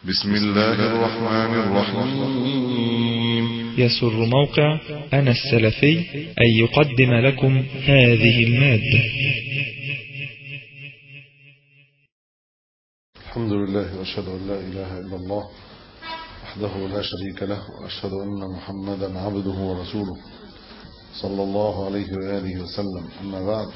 بسم الله الرحمن الرحيم. يسر موقع أنا السلفي أن يقدم لكم هذه المادة. الحمد لله وأشهد أن لا إله إلا الله وحده لا شريك له، وأشهد أن محمدا عبده ورسوله صلى الله عليه وآله وسلم. أما بعد،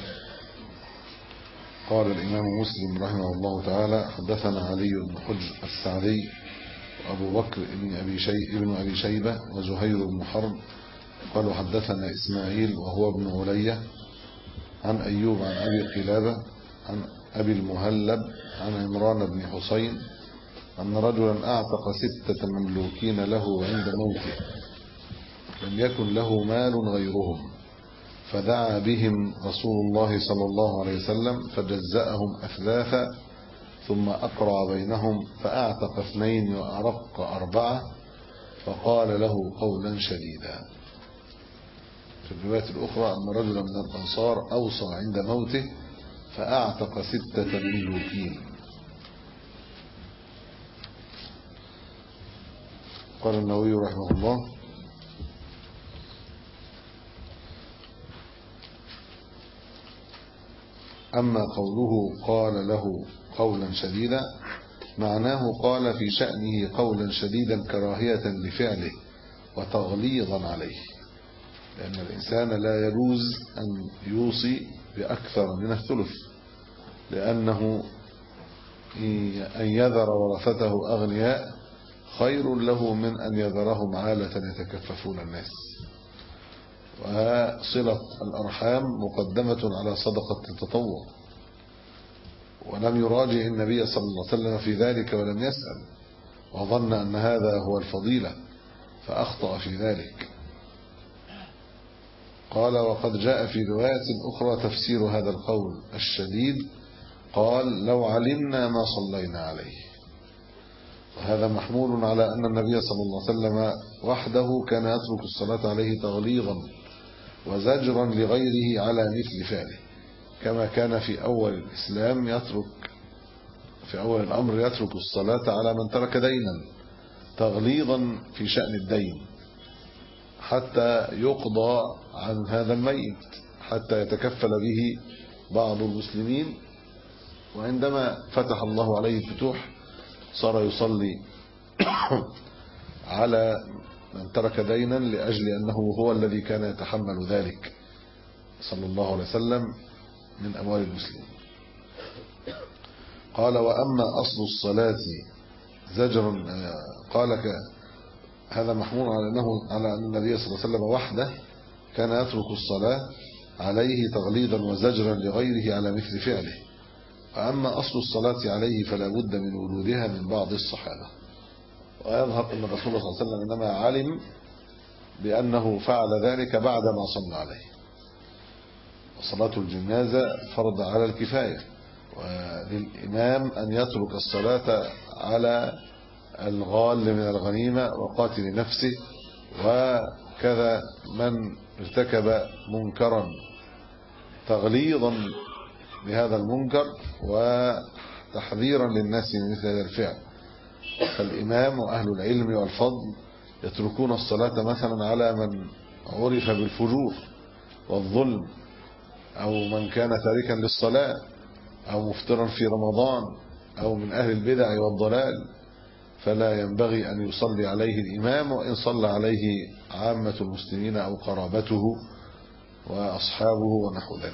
قال الإمام مسلم رحمه الله تعالى: حدثنا علي بن حجر السعدي وأبو بكر بن أبي شيبة وزهير بن حرب قالوا حدثنا إسماعيل وهو ابن علية عن أيوب عن أبي قلابة عن أبي المهلب عن عمران بن حسين أن رجلا أعتق 6 مملوكين له عند موته، لم يكن له مال غيرهم، فدعا بهم رسول الله صلى الله عليه وسلم فجزأهم أثلاثا، ثم أقرع بينهم فأعتق 2 وأرق 4، فقال له قولا شديدا. في الرواية الأخرى أن رجلا من الأنصار أوصى عند موته فأعتق 6 مملوكين. قال النووي رحمه الله: أما قوله قال له قولا شديدا، معناه قال في شأنه قولا شديدا كراهية لفعله وتغليظا عليه، لأن الإنسان لا يجوز أن يوصي بأكثر من الثلث، لأنه أن يذر ورثته أغنياء خير له من أن يذرهم عالة يتكففون الناس. وصلة الأرحام مقدمة على صدقة التطوع، ولم يراجع النبي صلى الله عليه وسلم في ذلك ولم يسأل، وظن أن هذا هو الفضيلة فأخطأ في ذلك. قال: وقد جاء في رواية أخرى تفسير هذا القول الشديد، قال: لو علمنا ما صلينا عليه. وهذا محمول على أن النبي صلى الله عليه وسلم وحده كان يترك الصلاة عليه تغليظا وزجرا لغيره على مثل فعله، كما كان في أول الإسلام في أول الأمر يترك الصلاة على من ترك دينا تغليظا في شأن الدين حتى يقضى عن هذا الميت، حتى يتكفل به بعض المسلمين، وعندما فتح الله عليه الفتوح صار يصلي على من ترك دينا لأجل أنه هو الذي كان يتحمل ذلك صلى الله عليه وسلم من أموال المسلمين. قال: وأما أصل الصلاة زجرا، قال هذا محمول على أن النبي صلى الله عليه وسلم وحده كان يترك الصلاة عليه تغليظا وزجرا لغيره على مثل فعله، وأما أصل الصلاة عليه فلا بد من وجودها من بعض الصحابة. ويظهر أن الرسول صلى الله عليه وسلم إنما علم بأنه فعل ذلك بعدما صلى عليه. وصلاة الجنازة فرض على الكفاية، وللإمام أن يترك الصلاة على الغال من الغنيمة وقاتل نفسه، وكذا من ارتكب منكرا تغليظا لهذا المنكر وتحذيرا للناس من مثل هذا الفعل. فالإمام وأهل العلم والفضل يتركون الصلاة مثلا على من عرف بالفجور والظلم، أو من كان تاركا للصلاة، أو مفطرا في رمضان، أو من أهل البدع والضلال، فلا ينبغي أن يصلي عليه الإمام، وإن صلى عليه عامة المسلمين أو قرابته وأصحابه ونحو ذلك.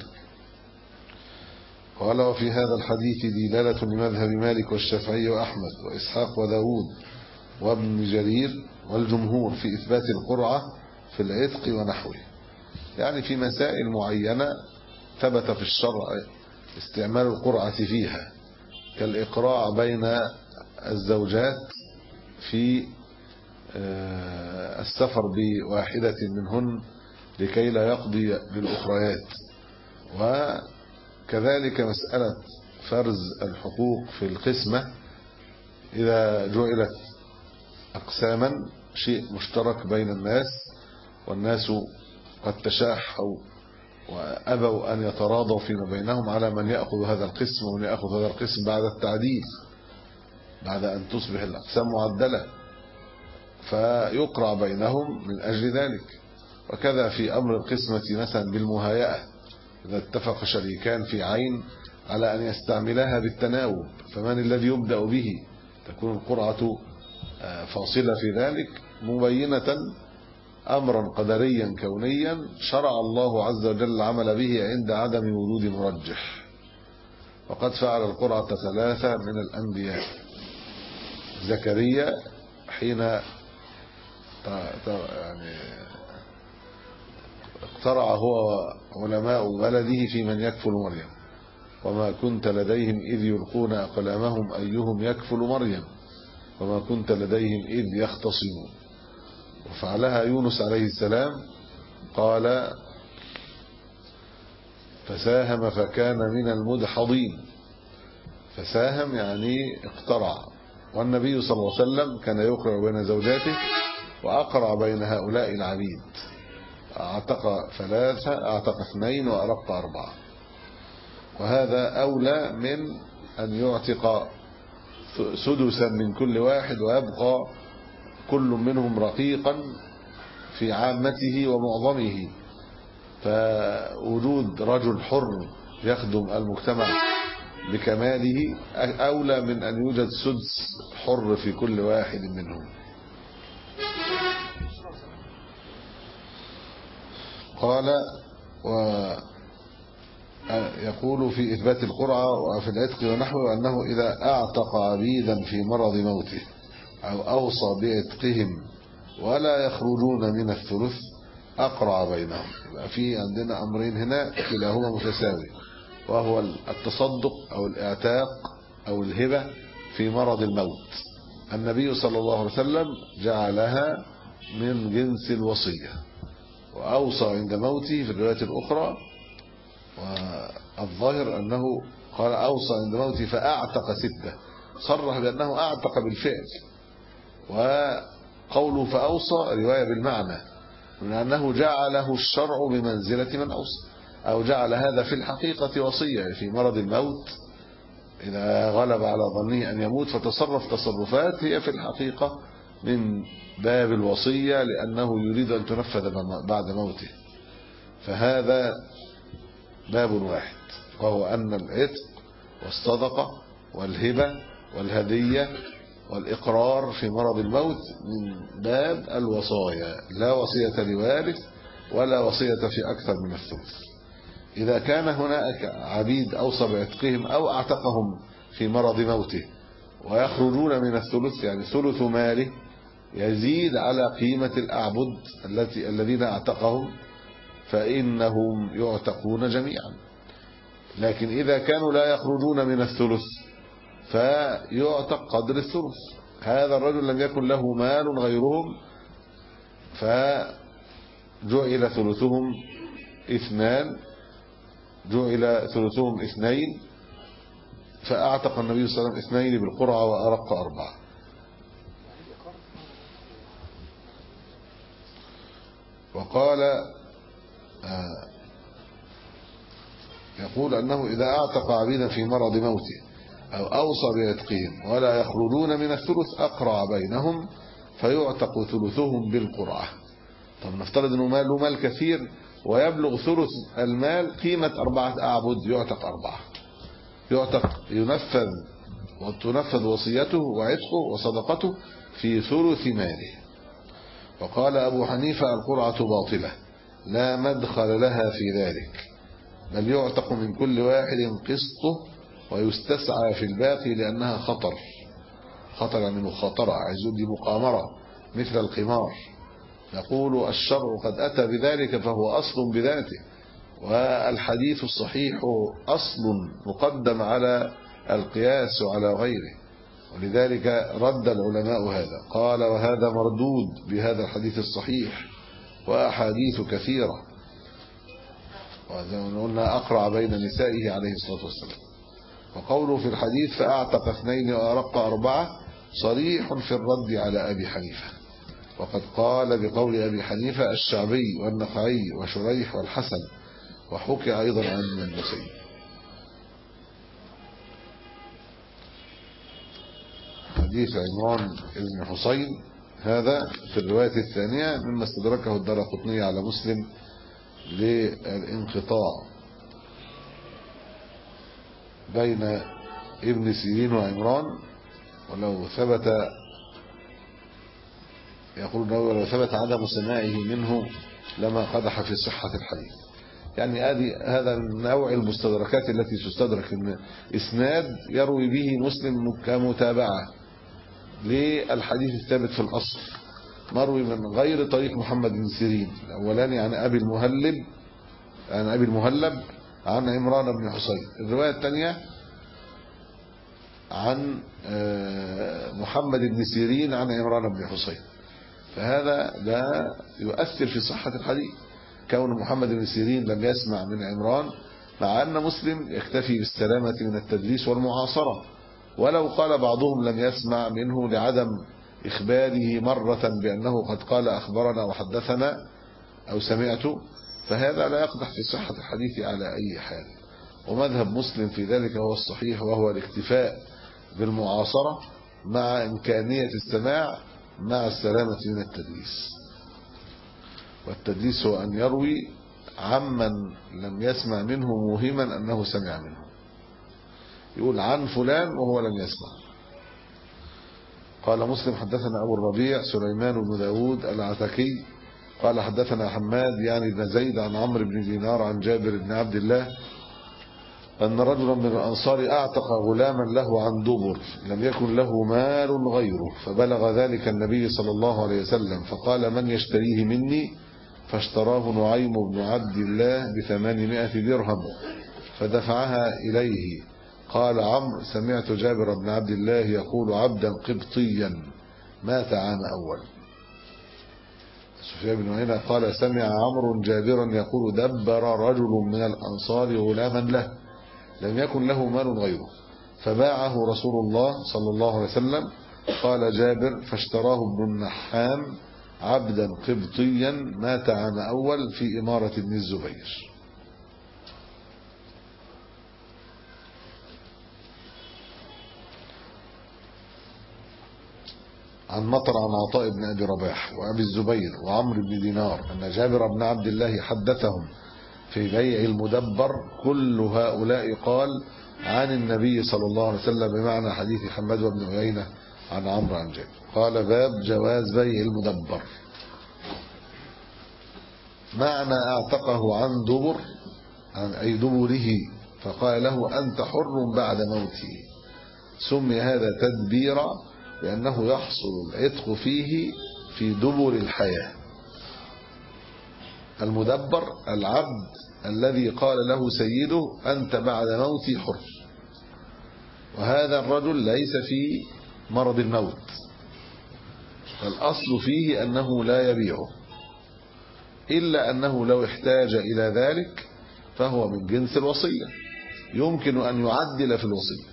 قال: وفي هذا الحديث دلالة لمذهب مالك والشافعي وأحمد وإسحاق وداود وابن جرير والجمهور في إثبات القرعة في العتق ونحوه، يعني في مسائل معينة ثبت في الشرع استعمال القرعة فيها، كالإقراع بين الزوجات في السفر بواحدة منهن لكي لا يقضي للأخريات، وكذلك مسألة فرز الحقوق في القسمة إذا جعلت أقساما، شيء مشترك بين الناس والناس قد تشاحوا وأبوا أن يتراضوا فيما بينهم على من يأخذ هذا القسم ومن يأخذ هذا القسم بعد التعديل، بعد أن تصبح الأقسام معدلة، فيقرع بينهم من أجل ذلك. وكذا في أمر القسمة مثلا بالمهايئة، إذا اتفق شريكان في عين على أن يستعملها بالتناوب، فمن الذي يبدأ به؟ تكون القرعة فاصلة في ذلك مبينة أمرا قدريا كونيا شرع الله عز وجل العمل به عند عدم وجود مرجح. وقد فعل القرعة 3 من الأنبياء: زكريا حين يعني اقترع هو وعلماء بلده في من يكفل مريم، وما كنت لديهم إذ يلقون أقلامهم أيهم يكفل مريم وما كنت لديهم إذ يختصمون. وفعلها يونس عليه السلام، قال: فساهم فكان من المدحضين. فساهم يعني اقترع. والنبي صلى الله عليه وسلم كان يقرع بين زوجاته، وأقرع بين هؤلاء العبيد، اعتق 3 اعتق 2 وأرق 4. وهذا أولى من أن يعتق سدسا من كل واحد ويبقى كل منهم رقيقا في عامته ومعظمه. فوجود رجل حر يخدم المجتمع بكماله أولى من أن يوجد سدس حر في كل واحد منهم. قال: ويقول في إثبات القرعة وفي العتق ونحوه أنه إذا أعتق عبيدا في مرض موته أو أوصى بعتقهم ولا يخرجون من الثلث أقرع بينهم. يبقى في عندنا أمرين هنا كلاهما متساوي، وهو التصدق أو الإعتاق أو الهبة في مرض الموت. النبي صلى الله عليه وسلم جعلها من جنس الوصية، وأوصى عند موته في الرواية الأخرى، والظاهر أنه قال أوصى عند موته فأعتق 6، صرح بأنه أعتق بالفعل. وقوله فأوصى رواية بالمعنى، من أنه جعله الشرع بمنزلة من أوصى، أو جعل هذا في الحقيقة وصية في مرض الموت. إذا غلب على ظنه أن يموت فتصرف تصرفات هي في الحقيقة من باب الوصية، لأنه يريد أن تنفذ بعد موته. فهذا باب واحد، وهو أن العتق والصدقة والهبة والهدية والإقرار في مرض الموت من باب الوصايا، لا وصية لوارث ولا وصية في أكثر من الثلث. إذا كان هناك عبيد أوصى بعتقهم أو أعتقهم في مرض موته ويخرجون من الثلث، يعني ثلث ماله يزيد على قيمة الأعبد الذين اعتقهم، فإنهم يعتقون جميعا. لكن إذا كانوا لا يخرجون من الثلث فيعتق قدر الثلث. هذا الرجل لم يكن له مال غيرهم فجعل ثلثهم 2 فأعتق النبي صلى الله عليه وسلم 2 بالقرعة وأرق 4. وقال يقول أنه إذا أعتق عبيدا في مرض موته أو أوصى بعتقهم ولا يخرجون من الثلث أقرع بينهم فيعتق ثلثهم بالقرعة. طب نفترض أنه مال كثير ويبلغ ثلث المال قيمة 4 أعبد، يعتق 4، وتنفذ وصيته وعتقه وصدقته في ثلث ماله. وقال أبو حنيفة القرعة باطلة لا مدخل لها في ذلك، بل يعتق من كل واحد قسطه ويستسعى في الباقي لأنها خطر يعني مخاطرة، عايزون دي مقامرة مثل القمار. نقول الشرع قد أتى بذلك فهو أصل بذاته، والحديث الصحيح أصل مقدم على القياس وعلى غيره، ولذلك رد العلماء هذا، قال وهذا مردود بهذا الحديث الصحيح وأحاديث كثيرة. وزي ما قلنا أقرع بين نسائه عليه الصلاة والسلام. وقوله في الحديث فأعتق 2 وأرق 4 صريح في الرد على أبي حنيفة، وقد قال بقول أبي حنيفة الشعبي والنخعي وشريح والحسن، وحكي أيضا عن المسيب. حديث عمران بن حسين هذا في الرواية الثانية مما استدركه الدارقطني على مسلم للانقطاع بين ابن سيرين وعمران. ولو ثبت يقول لو ثبت عدم سماعه منه لما قدح في صحة الحديث. يعني هذا من نوع المستدركات التي تستدرك ان اسناد يروي به مسلم كمتابعة للحديث الثابت في الأصل مروي من غير طريق محمد بن سيرين، الأولاني عن أبي المهلب عن عمران بن حسين، الرواية الثانية عن محمد بن سيرين عن عمران بن حسين. فهذا لا يؤثر في صحة الحديث كون محمد بن سيرين لم يسمع من عمران، مع أن مسلم يكتفي بالسلامة من التدليس والمعاصرة. ولو قال بعضهم لم يسمع منه لعدم إخباره مرة بأنه قد قال أخبرنا وحدثنا أو سمعت، فهذا لا يقدح في صحة الحديث على أي حال. ومذهب مسلم في ذلك هو الصحيح، وهو الاكتفاء بالمعاصرة مع إمكانية السماع مع السلامة من التدليس. والتدليس هو أن يروي عمن لم يسمع منه موهما أنه سمع منه، يقول عن فلان وهو لم يسمع. قال مسلم حدثنا أبو الربيع سليمان بن داود العتكي قال حدثنا حماد يعني بن زيد عن عمرو بن دينار عن جابر بن عبد الله أن رجلا من الأنصار أعتق غلاما له عن دبر لم يكن له مال غيره، فبلغ ذلك النبي صلى الله عليه وسلم فقال من يشتريه مني؟ فاشتراه نعيم بن عبد الله ب800 درهم فدفعها إليه. قال عمرو سمعت جابر بن عبد الله يقول عبدا قبطيا مات عام أول. سفيان بن عيينة قال سمع عمرو جابرا يقول دبر رجل من الأنصار غلاما له لم يكن له مال غيره فباعه رسول الله صلى الله عليه وسلم. قال جابر فاشتراه ابن النحام عبدا قبطيا مات عام أول في إمارة ابن الزبير. عن مطر عن عطاء بن أبي رباح وأبي الزبير وعمرو بن دينار أن جابر بن عبد الله حدثهم في بيع المدبر كل هؤلاء قال عن النبي صلى الله عليه وسلم بمعنى حديث حماد بن عيينة عن عمرو عن جابر. قال باب جواز بيع المدبر. معنى اعتقه عن دبر عن أي دبره فقال له أنت حر بعد موته. سمي هذا تدبيرا لأنه يحصل العتق فيه في دبر الحياة. المدبر العبد الذي قال له سيده أنت بعد موتي حر، وهذا الرجل ليس في مرض الموت، الأصل فيه أنه لا يبيعه، إلا أنه لو احتاج إلى ذلك فهو من جنس الوصية، يمكن أن يعدل في الوصية.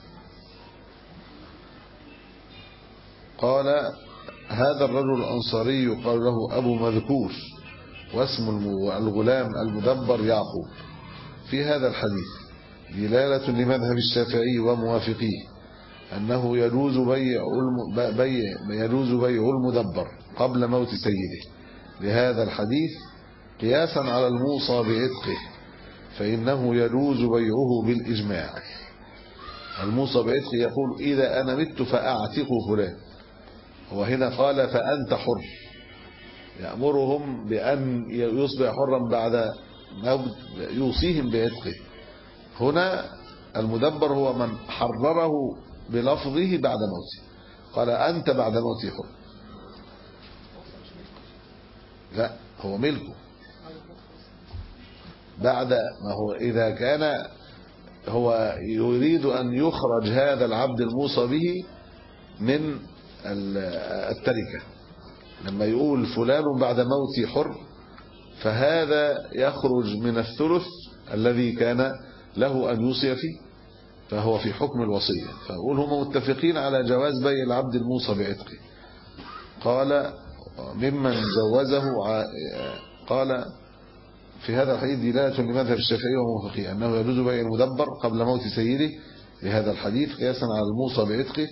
قال هذا الرجل الأنصاري قال له أبو مذكور واسم الغلام المدبر يعقوب. في هذا الحديث دلالة لمذهب الشافعي وموافقيه أنه يجوز بيع المدبر قبل موت سيده لهذا الحديث قياسا على الموصى بعتقه، فإنه يجوز بيعه بالإجماع. الموصى بعتقه يقول إذا أنا مت فأعتق فلان، وهنا قال فأنت حر، يأمرهم بأن يصبح حرا بعد موت، يوصيهم بعتقه. هنا المدبر هو من حرره بلفظه بعد موته، قال أنت بعد موتي حر. لا، هو ملكه بعد ما هو إذا كان هو يريد أن يخرج هذا العبد الموصى به من التركة، لما يقول فلان بعد موتي حر فهذا يخرج من الثلث الذي كان له أن يوصي فيه، فهو في حكم الوصية. فأقول هم متفقين على جواز بيع العبد الموصى بعتقه. قال ممن جوزه قال في هذا الحديث دلالة لمذهب الشافعي وموافقيه أنه يجوز بيع المدبر قبل موت سيده لهذا الحديث قياسا على الموصى بعتقه،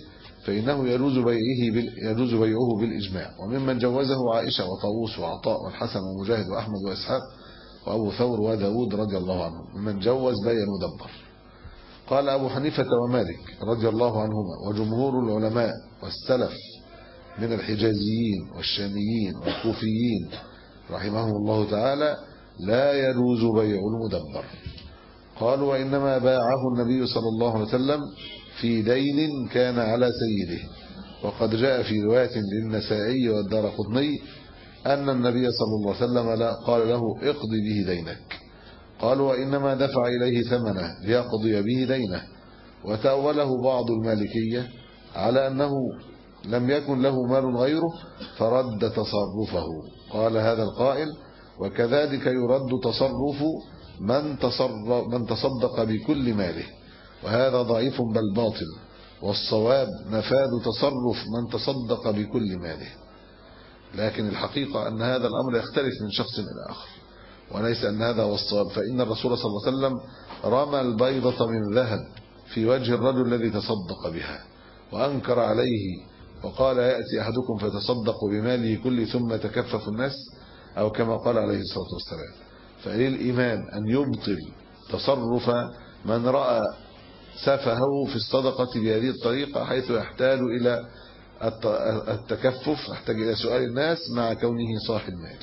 فإنه يجوز بيعه بالإجماع. وممن جوزه عائشة وطاووس وعطاء والحسن ومجاهد وأحمد وإسحاق وأبو ثور وداود رضي الله عنهم ممن جوز بيع المدبر. قال أبو حنيفة ومالك رضي الله عنهما وجمهور العلماء والسلف من الحجازيين والشاميين والكوفيين رحمهم الله تعالى لا يجوز بيع المدبر. قالوا وإنما باعه النبي صلى الله عليه وسلم في دين كان على سيده. وقد جاء في رواية للنسائي والدارقطني أن النبي صلى الله عليه وسلم قال له اقض به دينك. قالوا وإنما دفع إليه ثمنه ليقضي به دينه. وتأوله بعض المالكية على أنه لم يكن له مال غيره فرد تصرفه. قال هذا القائل وكذلك يرد تصرف من تصدق بكل ماله، وهذا ضعيف بل باطل، والصواب نفاذ تصرف من تصدق بكل ماله. لكن الحقيقة أن هذا الأمر يختلف من شخص إلى آخر، وليس أن هذا هو الصواب. فإن الرسول صلى الله عليه وسلم رمى البيضة من ذهب في وجه الرجل الذي تصدق بها وأنكر عليه وقال يأتي أحدكم فتصدق بماله كله ثم تكفف الناس، أو كما قال عليه الصلاة والسلام. فللإمام أن يبطل تصرف من رأى سفهه في الصدقة بهذه الطريقة، حيث يحتاج إلى التكفف، يحتاج إلى سؤال الناس مع كونه صاحب مال.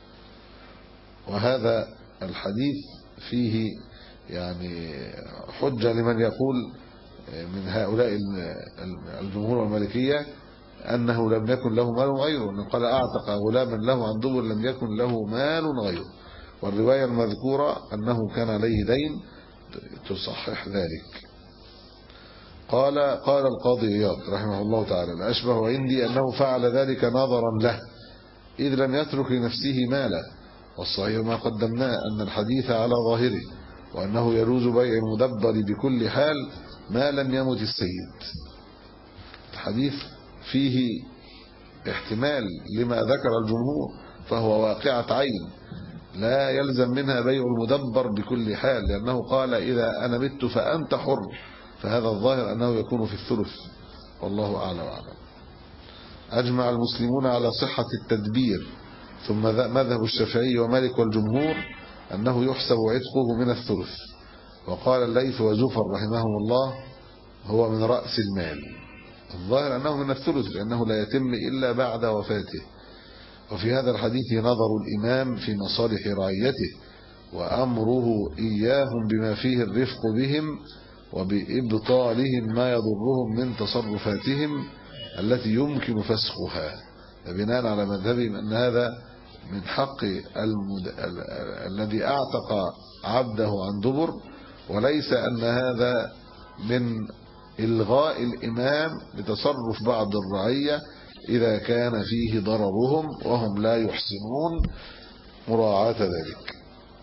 وهذا الحديث فيه يعني حجة لمن يقول من هؤلاء الجمهور والمالكية أنه لم يكن له مال غيره، أنه قال أعتق غلاما له عن دبر لم يكن له مال غيره. والرواية المذكورة أنه كان عليه دين تصحح ذلك. قال القاضي عياض رحمه الله تعالى الأشبه عندي أنه فعل ذلك نظرا له إذ لم يترك لنفسه مالا، والصحيح ما قدمناه أن الحديث على ظاهره، وأنه يجوز بيع المدبر بكل حال ما لم يمت السيد. الحديث فيه احتمال لما ذكر الجمهور، فهو واقعة عين لا يلزم منها بيع المدبر بكل حال، لأنه قال إذا أنا مت فأنت حر، فهذا الظاهر أنه يكون في الثلث، والله أعلى وأعلم. أجمع المسلمون على صحة التدبير، ثم مذهب الشافعي ومالك والجمهور أنه يحسب عتقه من الثلث. وقال الليث وزفر رحمهم الله هو من رأس المال، الظاهر أنه من الثلث لأنه لا يتم إلا بعد وفاته. وفي هذا الحديث نظر الإمام في مصالح رعيته وأمره إياهم بما فيه الرفق بهم وبإبطالهم ما يضرهم من تصرفاتهم التي يمكن فسخها. فبناء على مذهبهم أن هذا من حق الذي أعتق عبده عن دبر، وليس أن هذا من إلغاء الإمام لتصرف بعض الرعية إذا كان فيه ضررهم وهم لا يحسنون مراعاة ذلك.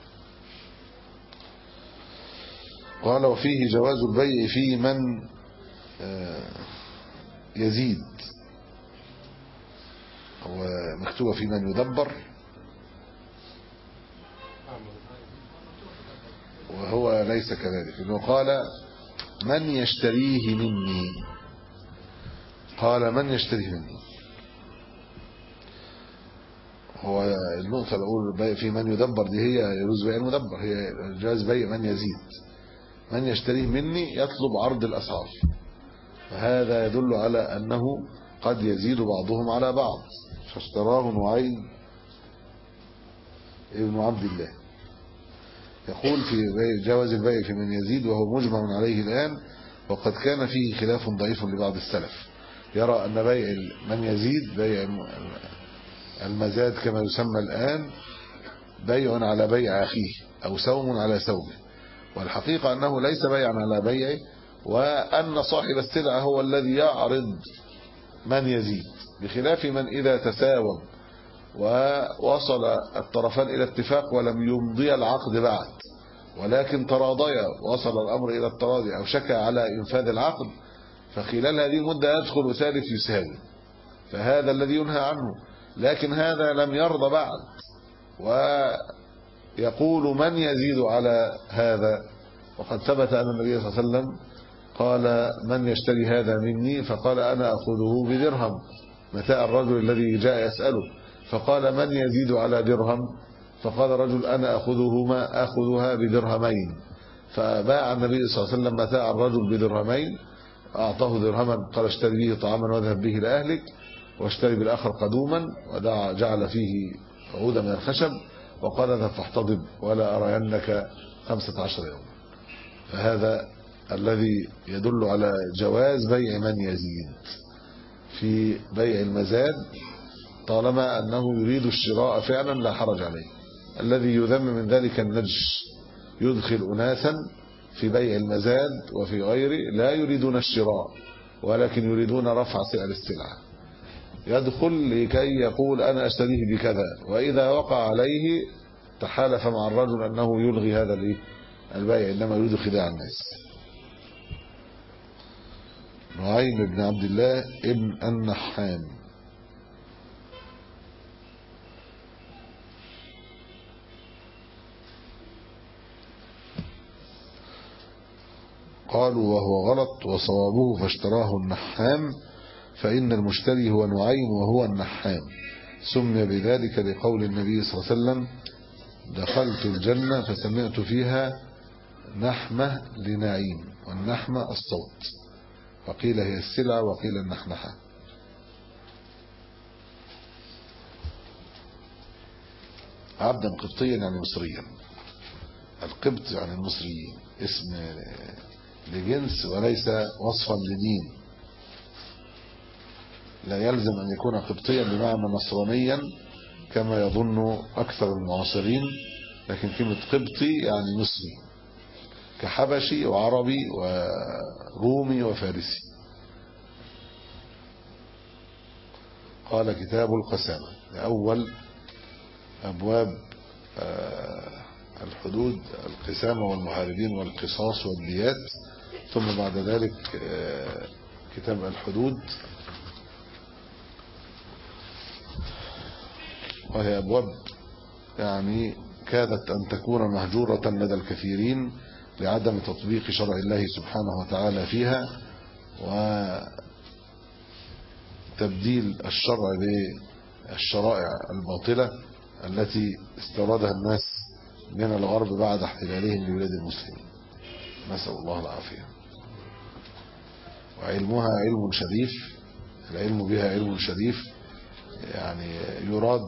قال وفيه جواز البيع في من يزيد، ومكتوبة في من يدبر، وهو ليس كذلك، إنه قال من يشتريه مني، قال من يشتريه مني. هو النقطة الأولى بيع في من يدبر دي هي يجوز بيع المدبر، هي جواز بيع من يزيد. من يشتريه مني يطلب عرض الأسعار، فهذا يدل على أنه قد يزيد بعضهم على بعض. فاشتراه نعيم ابن عبد الله يقول في جواز البيع في من يزيد، وهو مجمع عليه الآن، وقد كان فيه خلاف ضعيف لبعض السلف يرى أن بيع من يزيد بيع المزاد كما يسمى الآن بيع على بيع أخيه أو سوم على سومه، والحقيقة أنه ليس بيعا على بيعه، وأن صاحب السلعة هو الذي يعرض من يزيد، بخلاف من إذا تساوم ووصل الطرفان إلى اتفاق ولم يمضي العقد بعد، ولكن تراضيا وصل الأمر إلى التراضي أو شكى على إنفاذ العقد، فخلال هذه المدة يدخل ثالث يساوي، فهذا الذي ينهى عنه. لكن هذا لم يرضى بعد ويقول من يزيد على هذا، وقد ثبت أن النبي صلى الله عليه وسلم قال من يشتري هذا مني؟ فقال أنا أخذه بدرهم، متاع الرجل الذي جاء يسأله. فقال من يزيد على درهم؟ فقال رجل أنا أخذها بدرهمين. فباع النبي صلى الله عليه وسلم متاع الرجل بدرهمين، أعطاه درهما قال اشتري به طعاما واذهب به لأهلك، واشتري بالآخر قدوما وجعل فيه عودا من الخشب، وقال اذهب فاحتضب ولا أرينك 15 يوم. فهذا الذي يدل على جواز بيع من يزيد في بيع المزاد، طالما أنه يريد الشراء فعلا لا حرج عليه. الذي يذم من ذلك النجش، يدخل أناسا في بيع المزاد وفي غيره لا يريدون الشراء ولكن يريدون رفع سعر السلعة، يدخل لكي يقول أنا أشتريه بكذا، وإذا وقع عليه تحالف مع الرجل أنه يلغي هذا البيع، إنما يريد خداع الناس. نعيم بن عبد الله ابن النحام. قالوا وهو غلط وصوابه فاشتراه النحام، فإن المشتري هو نعيم وهو النحام، سمي بذلك لقول النبي صلى الله عليه وسلم دخلت الجنة فسمعت فيها نحمة لنعيم، والنحمة الصوت، وقيل هي السلعة وقيل النحنحة. عبدا قبطيا يعني مصريا، القبط يعني المصريين، اسم لجنس وليس وصفا لدين. لا يلزم أن يكون قبطيا بمعنى نصرانيا كما يظن أكثر المعاصرين، لكن كلمة قبطي يعني مصري، كحبشي وعربي ورومي وفارسي. قال كتاب القسامة لأول أبواب الحدود، القسامة والمحاربين والقصاص والديات، ثم بعد ذلك كتاب الحدود، وهي أبواب يعني كادت أن تكون مهجورة لدى الكثيرين لعدم تطبيق شرع الله سبحانه وتعالى فيها، وتبديل الشرع بالشرائع الباطلة التي استوردها الناس من الغرب بعد احتلالهم لبلاد المسلمين، نسأل الله العافية. وعلمها علم شريف، العلم بها علم شريف، يعني يراد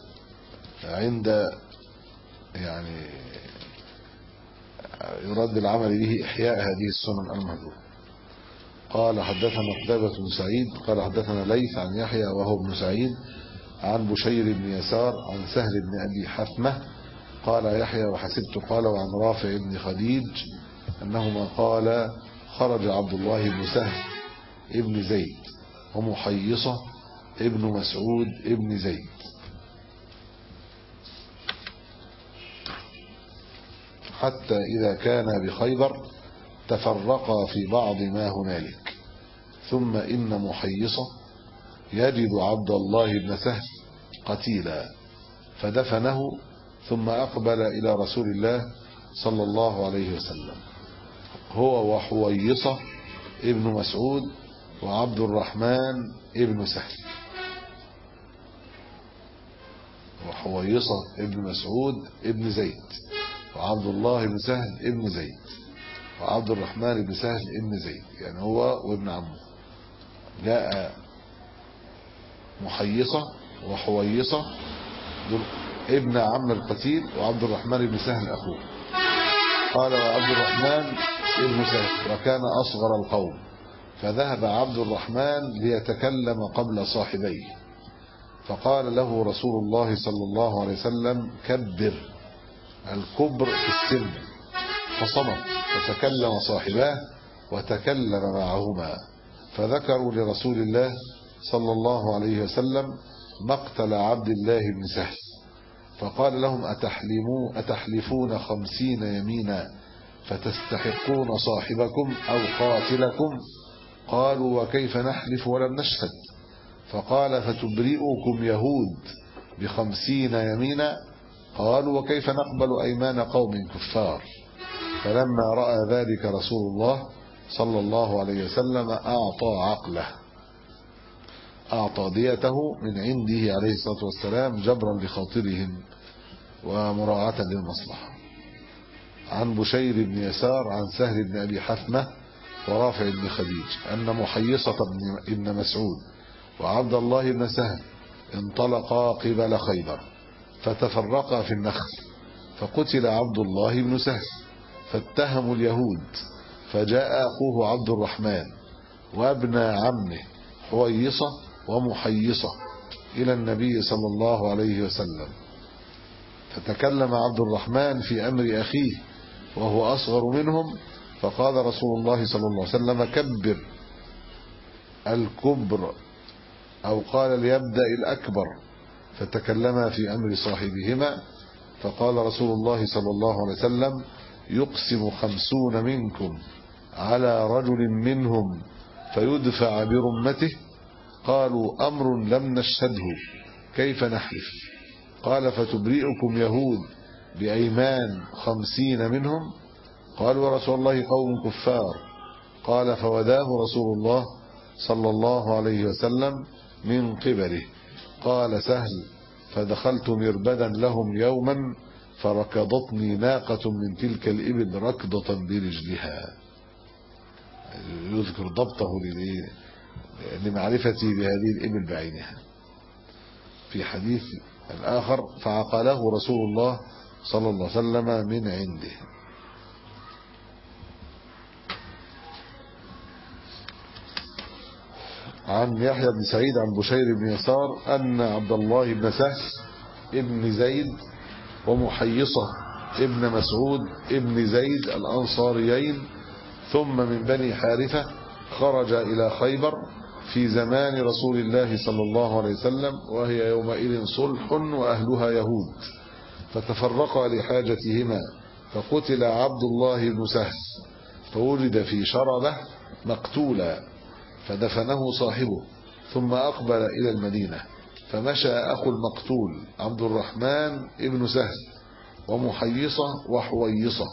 بالعمل به إحياء هذه السنن المهجورة. قال حدثنا قتيبة بن سعيد قال حدثنا ليث عن يحيى وهو ابن سعيد عن بشير بن يسار عن سهل بن أبي حثمة قال يحيى وحسبت قال وعن رافع بن خديج أنهما قال خرج عبد الله بن سهل ابن زيد ومحيصة ابن مسعود ابن زيد حتى إذا كان بخيبر تفرقا في بعض ما هنالك، ثم إن محيصة يجد عبد الله بن سهل قتيلا فدفنه، ثم أقبل إلى رسول الله صلى الله عليه وسلم هو وحويصة ابن مسعود وعبد الرحمن ابن سهل. وحويصة ابن مسعود ابن زيد وعبد الله بن سهل ابن زيد وعبد الرحمن بن سهل ابن زيد، يعني هو وابن عمه. جاء محيصة وحويصة دول ابن عم القتيل، وعبد الرحمن بن سهل أخوه. قال وعبد الرحمن ابن سهل وكان أصغر القوم، فذهب عبد الرحمن ليتكلم قبل صاحبيه، فقال له رسول الله صلى الله عليه وسلم كبر، الكبر في السن، فصمت، فتكلم صاحباه وتكلم معهما، فذكروا لرسول الله صلى الله عليه وسلم مقتل عبد الله بن سهل، فقال لهم أتحلفون 50 يمينا فتستحقون صاحبكم أو قاتلكم؟ قالوا وكيف نحلف ولم نشهد؟ فقال فتبرئكم يهود ب50 يمينا؟ قالوا وكيف نقبل أيمان قوم كفار؟ فلما رأى ذلك رسول الله صلى الله عليه وسلم أعطى ديته من عنده عليه الصلاة والسلام جبرا لخاطرهم ومراعاة للمصلحة. عن بشير بن يسار عن سهل بن أبي حثمة ورافع بن خديج أن محيصة بن مسعود وعبد الله بن سهل انطلقا قبل خيبر فتفرقا في النخل، فقتل عبد الله بن سهل فاتهموا اليهود، فجاء أخوه عبد الرحمن وابن عمه حويصة ومحيصة إلى النبي صلى الله عليه وسلم، فتكلم عبد الرحمن في أمر أخيه وهو أصغر منهم، فقال رسول الله صلى الله عليه وسلم كبر الكبر، أو قال ليبدأ الأكبر، فتكلما في أمر صاحبهما، فقال رسول الله صلى الله عليه وسلم يقسم 50 منكم على رجل منهم فيدفع برمته، قالوا أمر لم نشهده كيف نحلف؟ قال فتبرئكم يهود بأيمان 50 منهم؟ قالوا ورسول الله قوم كفار. قال فوداه رسول الله صلى الله عليه وسلم من قبله. قال سهل فدخلت مربدا لهم يوما فركضتني ناقة من تلك الإبل ركضة برجلها، يذكر ضبطه لمعرفتي بهذه الإبل بعينها. في حديث الآخر فعقله رسول الله صلى الله عليه وسلم من عنده. عن يحيى بن سعيد عن بشير بن يسار أن عبد الله بن سهل ابن زيد ومحيصة ابن مسعود ابن زيد الأنصاريين ثم من بني حارثة خرج إلى خيبر في زمان رسول الله صلى الله عليه وسلم، وهي يومئذ صلح وأهلها يهود، فتفرقا لحاجتهما، فقتل عبد الله بن سهل فوجد في شربه مقتولا، فدفنه صاحبه ثم أقبل إلى المدينة، فمشى أخو المقتول عبد الرحمن ابن سهل ومحيصة وحويصة،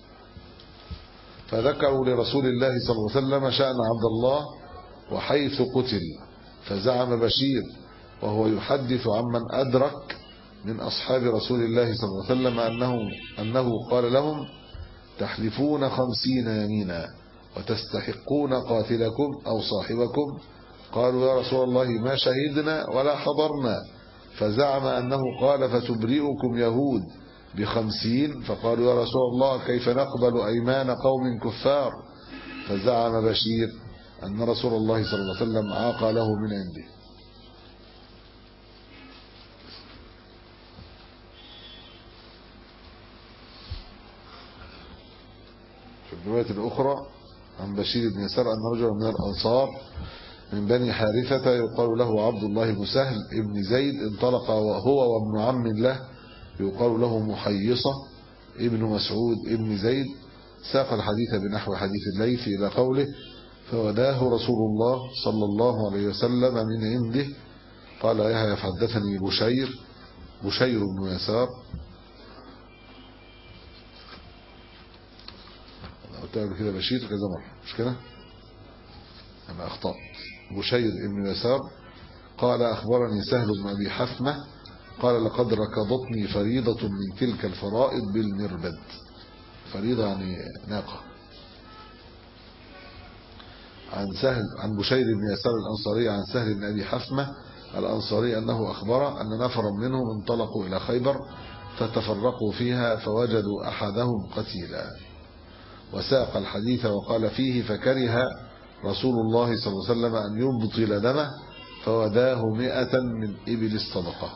فذكروا لرسول الله صلى الله عليه وسلم شأن عبد الله وحيث قتل، فزعم بشير وهو يحدث عمن أدرك من أصحاب رسول الله صلى الله عليه وسلم أنه قال لهم تحلفون 50 يمينا وتستحقون قاتلكم أو صاحبكم. قالوا يا رسول الله ما شهدنا ولا حضرنا، فزعم أنه قال فتبرئكم يهود ب50، فقالوا يا رسول الله كيف نقبل أيمان قوم كفار؟ فزعم بشير أن رسول الله صلى الله عليه وسلم عاق له من عنده. في الرواية الأخرى عن بشير بن يسار أن رجلا من الأنصار من بني حارثة يقال له عبد الله بن سهل ابن زيد انطلق وهو وابن عم له يقال له محيصة ابن مسعود ابن زيد، ساق الحديث بنحو حديث الليث إلى قوله فوداه رسول الله صلى الله عليه وسلم من عنده. قال يحيى فحدثني بشير بن يسار، قلت كده بشير كذا مرة مش كده أنا أخطأت، بشير بن يسار قال أخبرني سهل بن أبي حثمة قال لقد ركضتني فريضة من تلك الفرائض بالمربد، فريضة يعني ناقة. عن بشير بن يسار الأنصاري عن سهل بن أبي حثمة الأنصاري أنه أخبر أن نفرا منهم انطلقوا إلى خيبر فتفرقوا فيها فوجدوا أحدهم قتيلا، وساق الحديث وقال فيه فكره رسول الله صلى الله عليه وسلم أن يبطل دمه فوداه 100 من إبل الصدقة.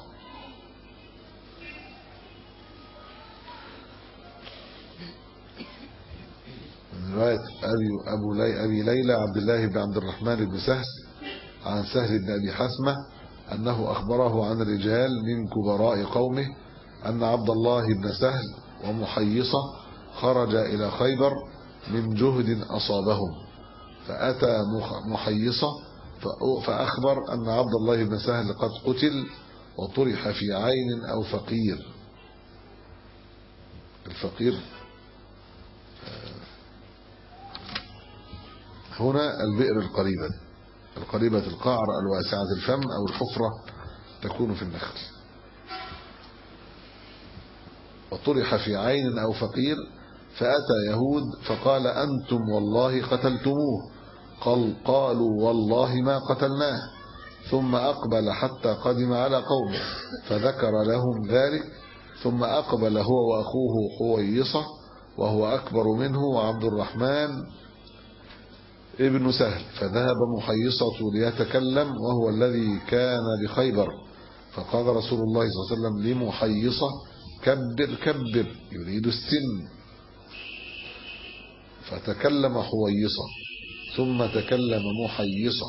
من رواية أبي ليلى عبد الله بن عبد الرحمن بن سهل عن سهل بن أبي حثمة أنه أخبره عن رجال من كبراء قومه أن عبد الله بن سهل ومحيصة خرج إلى خيبر من جهد أصابهم، فأتى محيصة فأخبر أن عبد الله بن سهل قد قتل وطرح في عين أو فقير. الفقير هنا البئر القريبة القعر الواسعة الفم أو الحفرة تكون في النخل. وطرح في عين أو فقير فأتى يهود فقال أنتم والله قتلتموه، قالوا والله ما قتلناه، ثم أقبل حتى قدم على قومه فذكر لهم ذلك، ثم أقبل هو وأخوه حويصة وهو أكبر منه وعبد الرحمن ابن سهل، فذهب محيصة ليتكلم وهو الذي كان بخيبر، فقال رسول الله صلى الله عليه وسلم لمحيصة كبر كبر يريد السن، فتكلم حويصة ثم تكلم محيصة،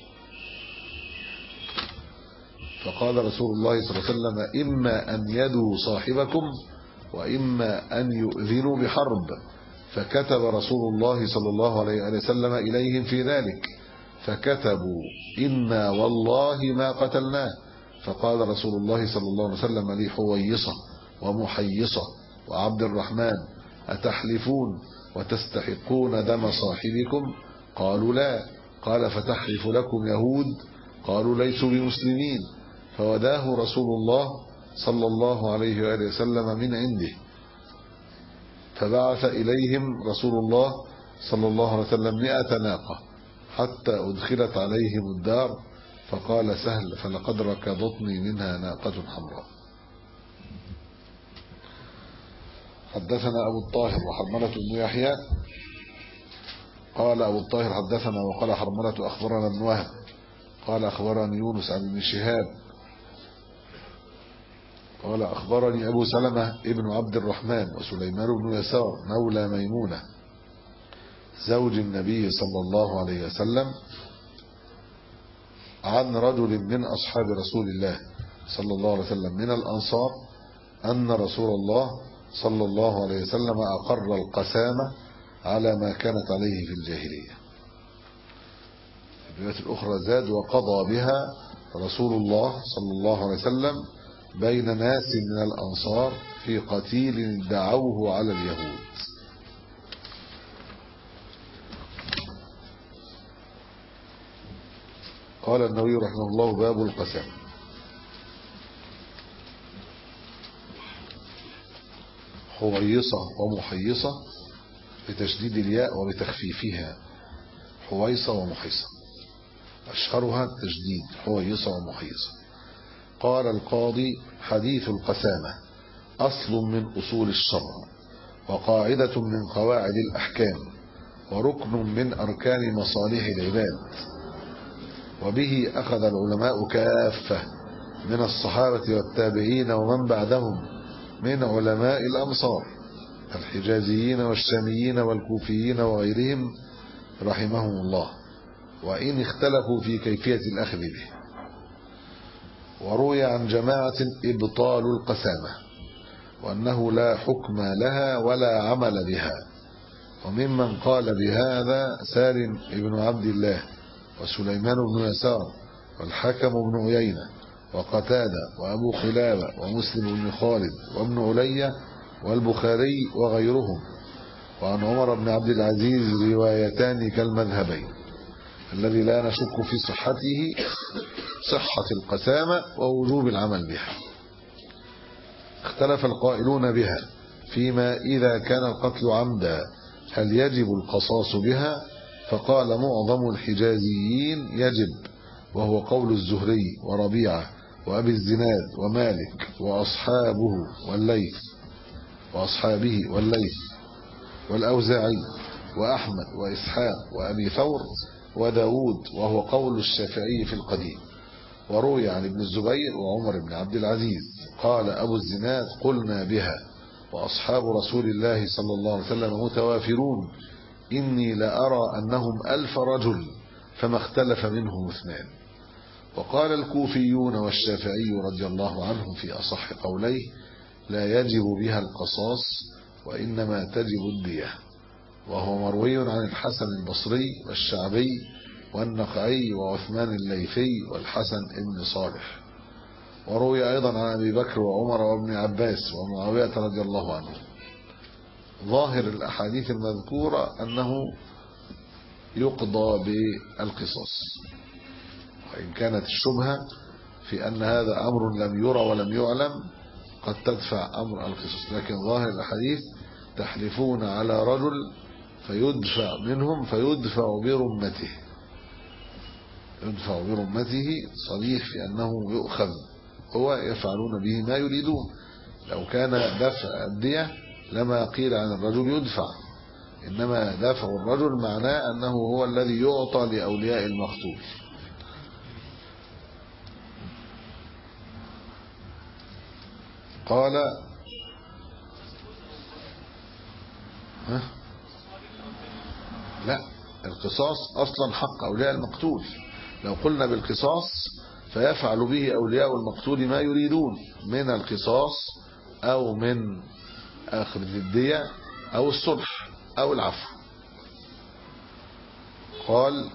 فقال رسول الله صلى الله عليه وسلم إما أن يدوا صاحبكم وإما أن يؤذنوا بحرب، فكتب رسول الله صلى الله عليه وسلم إليهم في ذلك، فكتبوا إنا والله ما قتلناه، فقال رسول الله صلى الله عليه وسلم لحويصة ومحيصة وعبد الرحمن أتحلفون وتستحقون دم صاحبكم؟ قالوا لا. قال فتحلف لكم يهود؟ قالوا ليسوا بمسلمين، فوداه رسول الله صلى الله عليه وآله وسلم من عنده، فبعث إليهم رسول الله صلى الله عليه وسلم 100 ناقة حتى أدخلت عليهم الدار، فقال سهل فلقد ركضتني منها ناقة حمراء. حدثنا أبو الطاهر وحرملة بن يحيى قال أبو الطاهر حدثنا وقال حرملة أخبرنا ابن وهب قال أخبرني يونس عن ابن شهاب قال أخبرني أبو سلمة ابن عبد الرحمن وسليمان بن يسار مولى ميمونة زوج النبي صلى الله عليه وسلم عن رجل من أصحاب رسول الله صلى الله عليه وسلم من الأنصار أن رسول الله صلى الله عليه وسلم أقر القسامة على ما كانت عليه في الجاهلية. في الرواية الأخرى زاد وقضى بها رسول الله صلى الله عليه وسلم بين ناس من الأنصار في قتيل دعوه على اليهود. قال النووي رحمه الله باب القسامة. حويصة ومحيصة بتشديد الياء وبتخفيفها، حويصة ومحيصة، أشهرها التشديد حويصة ومحيصة. قال القاضي حديث القسامة أصل من أصول الشرع وقاعدة من قواعد الأحكام وركن من أركان مصالح العباد، وبه أخذ العلماء كافة من الصحابة والتابعين ومن بعدهم من علماء الأمصار الحجازيين والشاميين والكوفيين وغيرهم رحمهم الله، وإن اختلفوا في كيفية الأخذ به. وروي عن جماعة إبطال القسامة وأنه لا حكم لها ولا عمل بها، وممن قال بهذا سالم بن عبد الله وسليمان بن يسار والحكم بن عيينة وقتادة وأبو قلابة ومسلم بن خالد وابن علية والبخاري وغيرهم. وعن عمر بن عبد العزيز روايتان كالمذهبين الذي لا نشك في صحته، صحة القسامة ووجوب العمل بها. اختلف القائلون بها فيما إذا كان القتل عمدا هل يجب القصاص بها؟ فقال معظم الحجازيين يجب، وهو قول الزهري وربيعة وأبي الزناد ومالك وأصحابه والليث والأوزاعي وأحمد وإسحاق وأبي ثور وداود، وهو قول الشافعي في القديم. وروي عن ابن الزبير وعمر بن عبد العزيز قال أبو الزناد قلنا بها وأصحاب رسول الله صلى الله عليه وسلم متوافرون، إني لأرى أنهم 1000 رجل فما اختلف منهم 2. وقال الكوفيون والشافعي رضي الله عنهم في أصح قوليه لا يجب بها القصاص وإنما تجب الدية، وهو مروي عن الحسن البصري والشعبي والنخعي وعثمان الليثي والحسن ابن صالح. وروي أيضا عن أبي بكر وعمر وابن عباس ومعاوية رضي الله عنهم. ظاهر الأحاديث المذكورة أنه يقضى بالقصاص. وإن كانت الشبهة في أن هذا أمر لم يرى ولم يعلم قد تدفع أمر القصاص، لكن ظاهر الحديث تحلفون على رجل فيدفع منهم فيدفع برمته، يدفع برمته صريح في أنه يؤخذ، هو يفعلون به ما يريدون. لو كان دفع الدية لما قيل عن الرجل يدفع، إنما دفع الرجل معناه أنه هو الذي يعطى لأولياء المقتول. قال لا، القصاص أصلا حق أولياء المقتول. لو قلنا بالقصاص فيفعل به أولياء المقتول ما يريدون من القصاص أو من أخذ الدية أو الصلح أو العفو. قال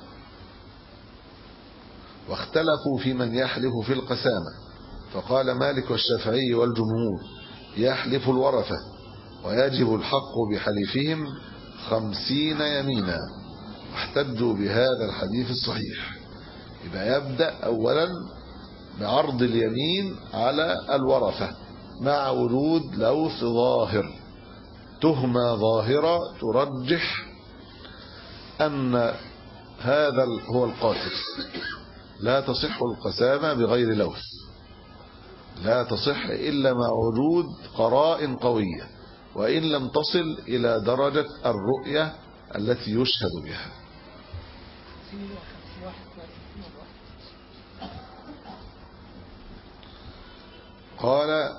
واختلفوا في من يحلف في القسامة، فقال مالك والشافعي والجمهور يحلف الورثة ويجب الحق بحلفهم 50 يمينا، واحتجوا بهذا الحديث الصحيح. يبقى يبدأ أولا بعرض اليمين على الورثة مع وجود لوث ظاهر، تهمة ظاهرة ترجح أن هذا هو القاتل. لا تصح القسامة بغير لوث، لا تصح إلا مع وجود قرائن قوية، وإن لم تصل إلى درجة الرؤية التي يشهد بها. قال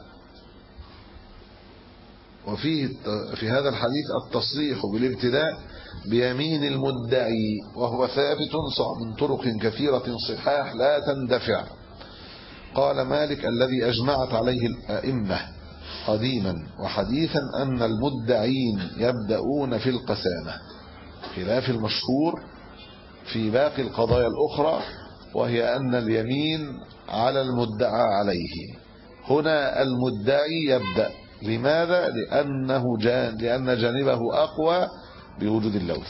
وفيه في هذا الحديث التصريح بالابتداء بيمين المدعي، وهو ثابت من طرق كثيرة صحاح لا تندفع. قال مالك الذي أجمعت عليه الأئمة قديما وحديثا أن المدعين يبدأون في القسامة، خلاف المشهور في باقي القضايا الأخرى، وهي أن اليمين على المدعى عليه. هنا المدعي يبدأ، لماذا؟ لأن جانبه أقوى بوجود اللوث.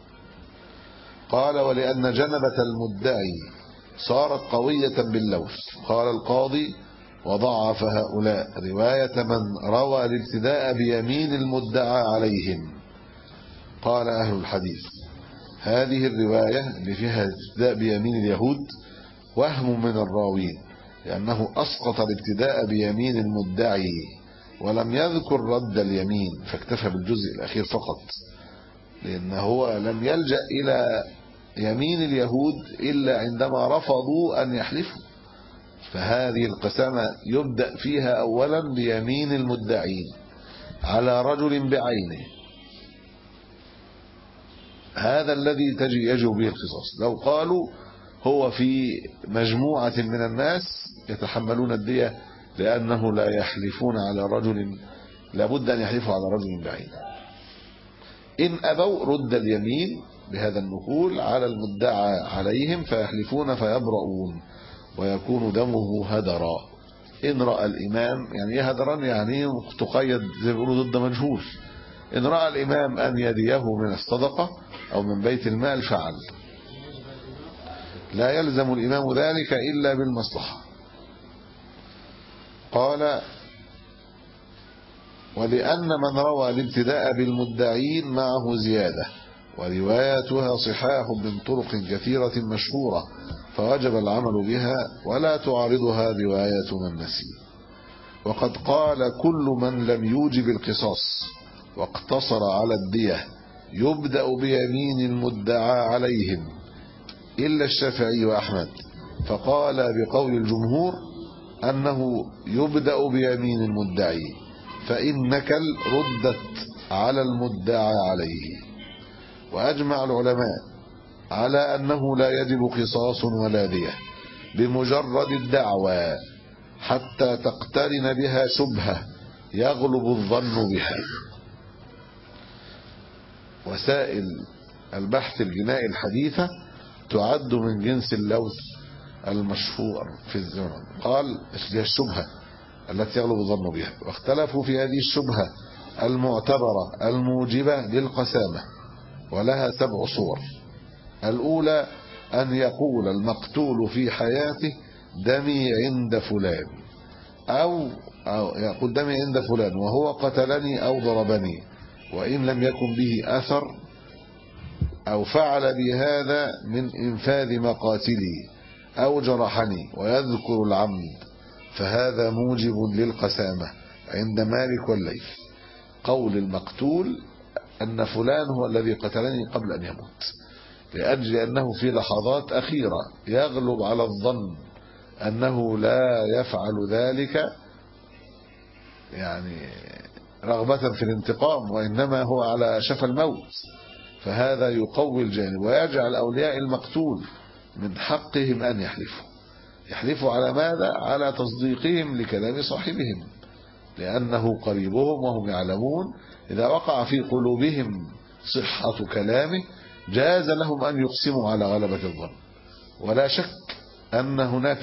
قال ولأن جنبة المدعي صارت قوية باللوث. قال القاضي وضعف هؤلاء رواية من روى الابتداء بيمين المدعى عليهم. قال أهل الحديث هذه الرواية اللي فيها الابتداء بيمين اليهود وهم من الراوين، لأنه أسقط الابتداء بيمين المدعي ولم يذكر رد اليمين، فاكتفى بالجزء الأخير فقط، لأنه لم يلجأ إلى يمين اليهود إلا عندما رفضوا أن يحلفوا. فهذه القسامة يبدأ فيها أولا بيمين المدعين على رجل بعينه، هذا الذي يجب به القصاص. لو قالوا هو في مجموعة من الناس يتحملون الدية لأنه لا يحلفون على رجل، لابد أن يحلفوا على رجل بعينه. إن أبوا رد اليمين بهذا النقول على المدعى عليهم فيحلفون فيبرؤون ويكون دمه هدرا. إن رأى الإمام، يعني إيه هدرا؟ يعني تقيد زي ما بيقولوا ضد مجهول. إن رأى الإمام أن يديه من الصدقة أو من بيت المال فعل، لا يلزم الإمام ذلك إلا بالمصلحة. قال ولأن من روى الابتداء بالمدعين معه زيادة، ورواياتها صحاح من طرق كثيرة مشهورة، فوجب العمل بها ولا تعارضها رواية من نسي. وقد قال كل من لم يوجب القصاص واقتصر على الدية يبدأ بيمين المدعى عليهم إلا الشافعي وأحمد، فقال بقول الجمهور أنه يبدأ بيمين المدعي، فإن نكل ردت على المدعى عليه. وأجمع العلماء على أنه لا يجب قصاص ولا دية بمجرد الدعوى حتى تقترن بها شبهة يغلب الظن بها. وسائل البحث الجنائي الحديثة تعد من جنس اللوث المشهور في الزمن. قال هي الشبهة التي يغلب الظن بها، واختلفوا في هذه الشبهة المعتبرة الموجبة للقسامة، ولها 7 صور. الأولى أن يقول المقتول في حياته دمي عند فلان، أو يقول دمي عند فلان وهو قتلني أو ضربني وإن لم يكن به أثر، أو فعل بهذا من إنفاذ مقاتلي أو جرحني ويذكر العمد، فهذا موجب للقسامة عند مالك والليث. قول المقتول أن فلان هو الذي قتلني قبل أن يموت، لأجل أنه في لحظات أخيرة يغلب على الظن أنه لا يفعل ذلك يعني رغبة في الانتقام، وإنما هو على شفا الموت، فهذا يقوي الجانب ويجعل أولياء المقتول من حقهم أن يحلفوا على ماذا؟ على تصديقهم لكلام صاحبهم، لأنه قريبهم وهم يعلمون إذا وقع في قلوبهم صحة كلامه جاز لهم أن يقسموا على غلبة الظن. ولا شك أن هناك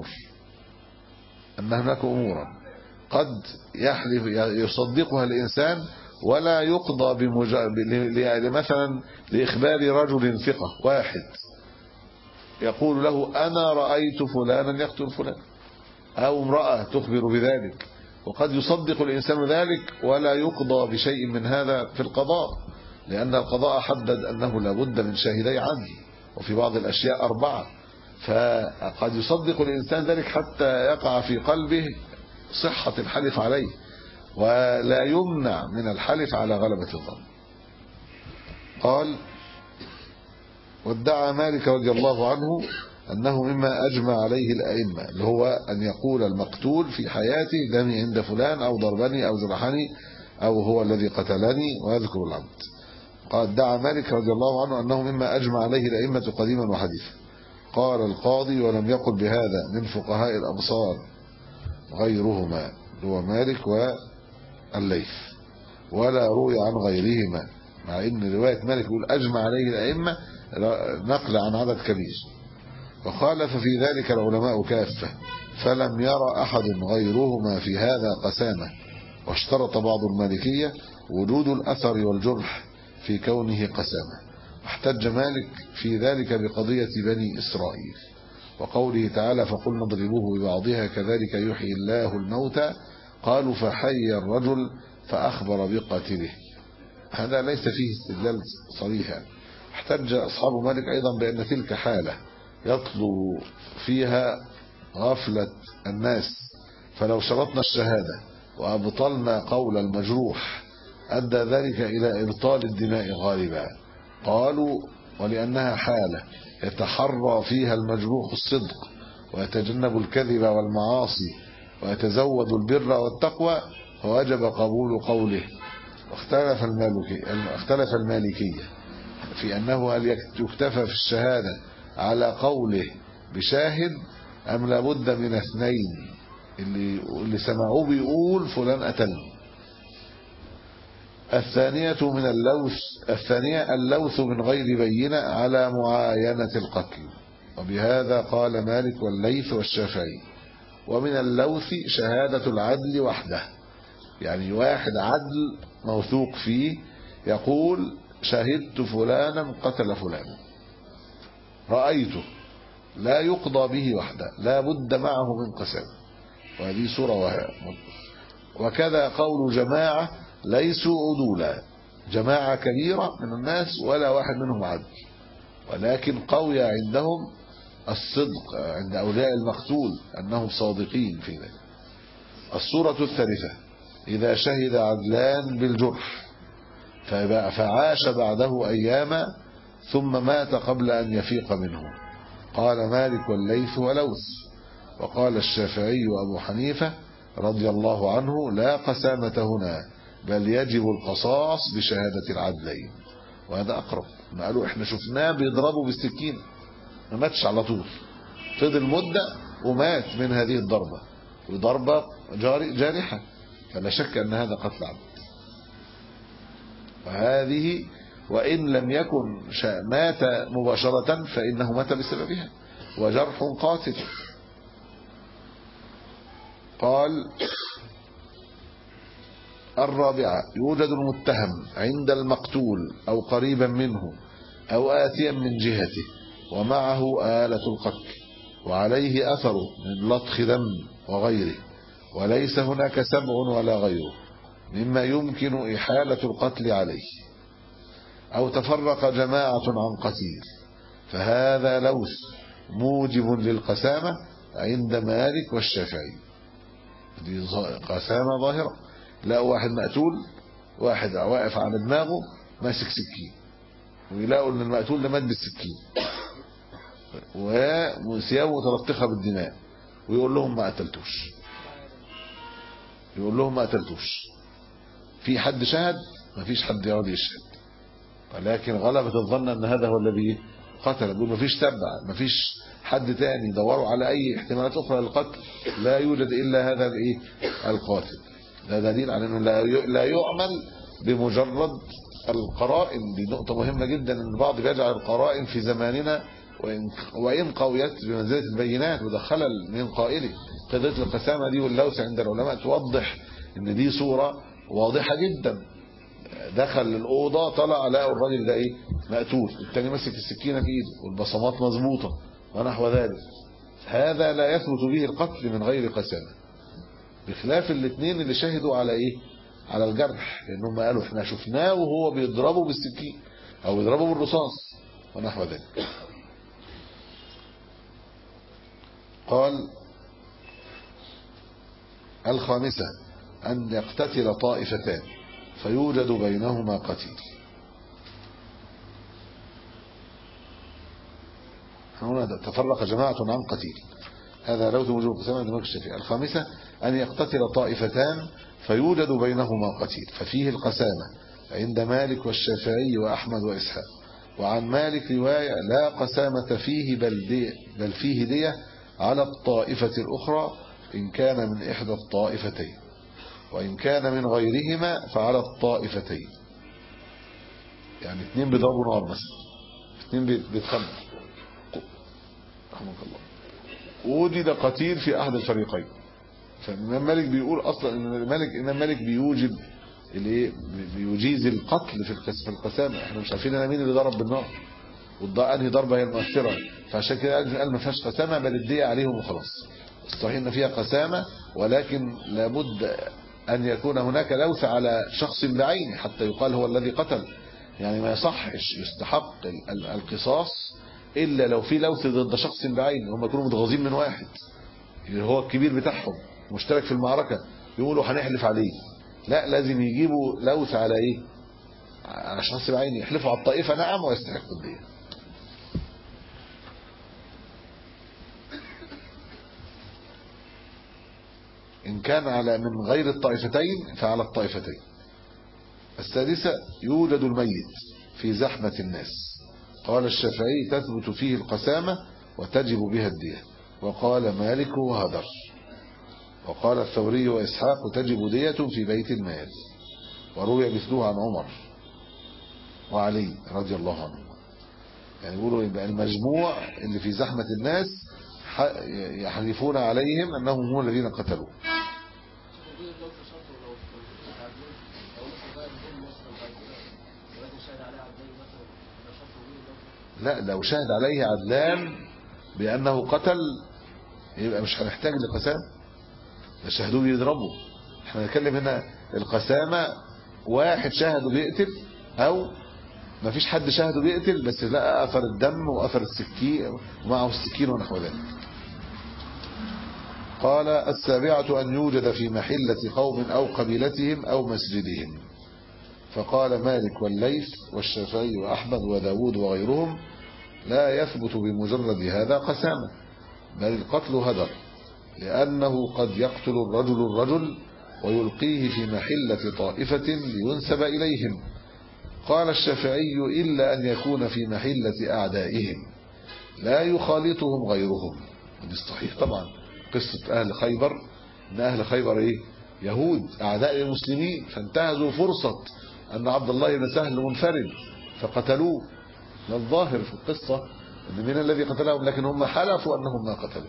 أمورا قد يصدقها الإنسان ولا يقضى مثلا لإخبار رجل ثقة واحد يقول له أنا رأيت فلانا يقتل فلان، أو امرأة تخبر بذلك، وقد يصدق الإنسان ذلك ولا يقضى بشيء من هذا في القضاء، لأن القضاء حدد أنه لابد من شاهدي عدل، وفي بعض الأشياء 4، فقد يصدق الإنسان ذلك حتى يقع في قلبه صحة الحلف عليه، ولا يمنع من الحلف على غلبة الظن. قال: وادعى مالك رضي الله عنه أنه مما أجمع عليه الأئمة، اللي هو أن يقول المقتول في حياته دمي عند فلان أو ضربني أو جرحني أو هو الذي قتلني ويذكر العمد. قال: ادعى مالك رضي الله عنه أنه مما أجمع عليه الأئمة قديما وحديثا. قال القاضي: ولم يقل بهذا من فقهاء الأمصار غيرهما، هو مالك والليث، ولا روي عن غيرهما، مع ان رواية مالك يقول أجمع عليه الأئمة نقل عن عدد كبير. وخالف في ذلك العلماء كافة، فلم يرى أحد غيرهما في هذا قسامة. واشترط بعض المالكية وجود الأثر والجرح في كونه قسامة، واحتج مالك في ذلك بقضية بني إسرائيل وقوله تعالى: فقلنا اضربوه ببعضها كذلك يحيي الله الموتى، قالوا فحي الرجل فأخبر بقاتله. هذا ليس فيه استدلال صريحا. احتج أصحاب مالك أيضا بأن تلك حالة يطلب فيها غفلة الناس، فلو شرطنا الشهادة وأبطلنا قول المجروح أدى ذلك إلى إبطال الدماء غالبا. قالوا: ولأنها حالة يتحرى فيها المجروح الصدق ويتجنب الكذب والمعاصي ويتزود البر والتقوى، فوجب قبول قوله. اختلف المالكية في أنه هل يكتفى في الشهادة على قوله بشاهد أم لابد من اثنين اللي سمعوه بيقول فلان قتلني. الثانية اللوث من غير بينة على معاينة القتل، وبهذا قال مالك والليث والشافعي. ومن اللوث شهادة العدل وحده، يعني واحد عدل موثوق فيه يقول شهدت فلانا قتل فلانا، رأيته، لا يقضى به وحده، لا بد معه من قسم، وهذه صورة. وكذا قول جماعة ليسوا عدولا، جماعة كبيرة من الناس ولا واحد منهم عدل، ولكن قوي عندهم الصدق عند أولياء المقتول أنهم صادقين في ذلك. الصورة الثالثة: إذا شهد عدلان بالجرح فعاش بعده أياما ثم مات قبل أن يفيق منه. قال مالك والليث ولوث. وقال الشافعي وأبو حنيفة رضي الله عنه: لا قسامة هنا، بل يجب القصاص بشهادة العدلين. وهذا أقرب. ما قالوا إحنا شفناه بيضربه بالسكين، ما ماتش على طول، فضل مدة ومات من هذه الضربة، وضربة جارحة، فلا شك أن هذا قتل عمد. وهذه وإن لم يكن مات مباشرة فإنه مات بسببها، وجرح قاتل. قال: الرابعة: يوجد المتهم عند المقتول أو قريبا منه أو آتيا من جهته ومعه آلة القتل وعليه أثر من لطخ دم وغيره، وليس هناك سبع ولا غيره مما يمكن إحالة القتل عليه، أو تفرق جماعة عن قتيل، فهذا لوث موجب للقسامة عند مالك والشافعي. دي قسامة ظاهرة، لقوا واحد مقتول، واحد واقف على دماغه ماسك سكين، ويلاقوا ان المقتول ده مات بالسكين وثيابه متلطخه بالدماء، ويقول لهم ما قتلتوش، يقول لهم ما قتلتوش. في حد شهد؟ ما فيش حد يقعد يشهد، ولكن غلبة الظن ان هذا هو الذي قتل. يقول ما فيش سبع، ما فيش حد تاني، دوروا على اي احتمالات اخرى للقتل، لا يوجد الا هذا الايه القاتل. ده دليل على انه لا يعمل بمجرد القرائن. دي نقطة مهمة جدا، ان البعض بيجعل القرائن في زماننا وإن قويت بمنزلة البينات، وده خلل من قائله. قضية القسامة دي واللوث عند العلماء توضح ان دي صورة واضحة جدا. دخل الأوضة، طلع لقى الراجل ده ايه مقتول، التاني ماسك السكينة في ايده والبصمات مظبوطة ونحو ذلك. هذا لا يثبت به القتل من غير قسامة، بخلاف الاثنين اللي شهدوا على ايه على الجرح، لانهم قالوا احنا شفناه وهو بيضربه بالسكين او بيضربه بالرصاص ونحو ذلك. قال الخامسة أن يقتتل طائفتان فيوجد بينهما قتيل. هنا تفرق جماعة عن قتيل، هذا لو توجب قسامة دماغ الشافعي. الخامسة أن يقتتل طائفتان فيوجد بينهما قتيل، ففيه القسامة عند مالك والشافعي وأحمد وإسحاق. وعن مالك رواية لا قسامة فيه بل فيه دية على الطائفة الأخرى إن كان من إحدى الطائفتين، وإن كان من غيرهما فعلى الطائفتين. يعني اثنين بيضربوا نار مثلا، اثنين بيتخانقوا، رحمك الله، وجد قتيل في أحد الفريقين، فالإمام مالك بيقول أصلا إن مالك بيوجب الايه بيجيز القتل في القسامة. احنا مش عارفين مين اللي ضرب بالنار انهي ضربه هي المؤثره، فعشان كده قال ما فيهاش قسامه بل الدية عليهم وخلاص. الصحيح ان فيها قسامه، ولكن لابد ان يكون هناك لوث على شخص بعينه حتى يقال هو الذي قتل. يعني ما يصحش يستحق القصاص الا لو في لوث ضد شخص بعينه، هم يكونوا متغاظين من واحد اللي هو الكبير بتاعهم مشترك في المعركه، يقولوا هنحلف عليه. لا، لازم يجيبوا لوث على ايه على شخص بعينه، يحلفوا على الطائفه نعم ويستحق الدية. إن كان على من غير الطائفتين فعلى الطائفتين. السادسة يوجد الميت في زحمة الناس. قال الشافعي تثبت فيه القسامة وتجب بها الدية، وقال مالك وهدر، وقال الثوري وإسحاق تجب دية في بيت المال. وروي مثله عن عمر وعلي رضي الله عنه. يعني يقولوا يبقى المجموع اللي في زحمة الناس يحلفون عليهم أنهم هم الذين قتلوا. لا، لو شهد عليه عدلان بأنه قتل يبقى مش هنحتاج لقسام، ده شهدوه بيضربوا. احنا نتكلم هنا القسامة واحد شهده بيقتل او ما فيش حد شهده بيقتل بس لقى اثر الدم واثر السكين ومعه السكين ونحو ذلك. قال السابعة أن يوجد في محلة قوم أو قبيلتهم أو مسجدهم. فقال مالك والليث والشافعي وأحمد وداود وغيرهم لا يثبت بمجرد هذا قسامة، بل القتل هدر، لأنه قد يقتل الرجل ويلقيه في محلة طائفة لينسب إليهم. قال الشافعي إلا أن يكون في محلة أعدائهم لا يخالطهم غيرهم. هذا الصحيح طبعا. قصة أهل خيبر، إن أهل خيبر إيه؟ يهود أعداء المسلمين، فانتهزوا فرصة أن عبد الله بن سهل منفرد فقتلوه. الظاهر في القصة أن من الذي قتلهم، لكن هم حلفوا أنهم ما قتلوا،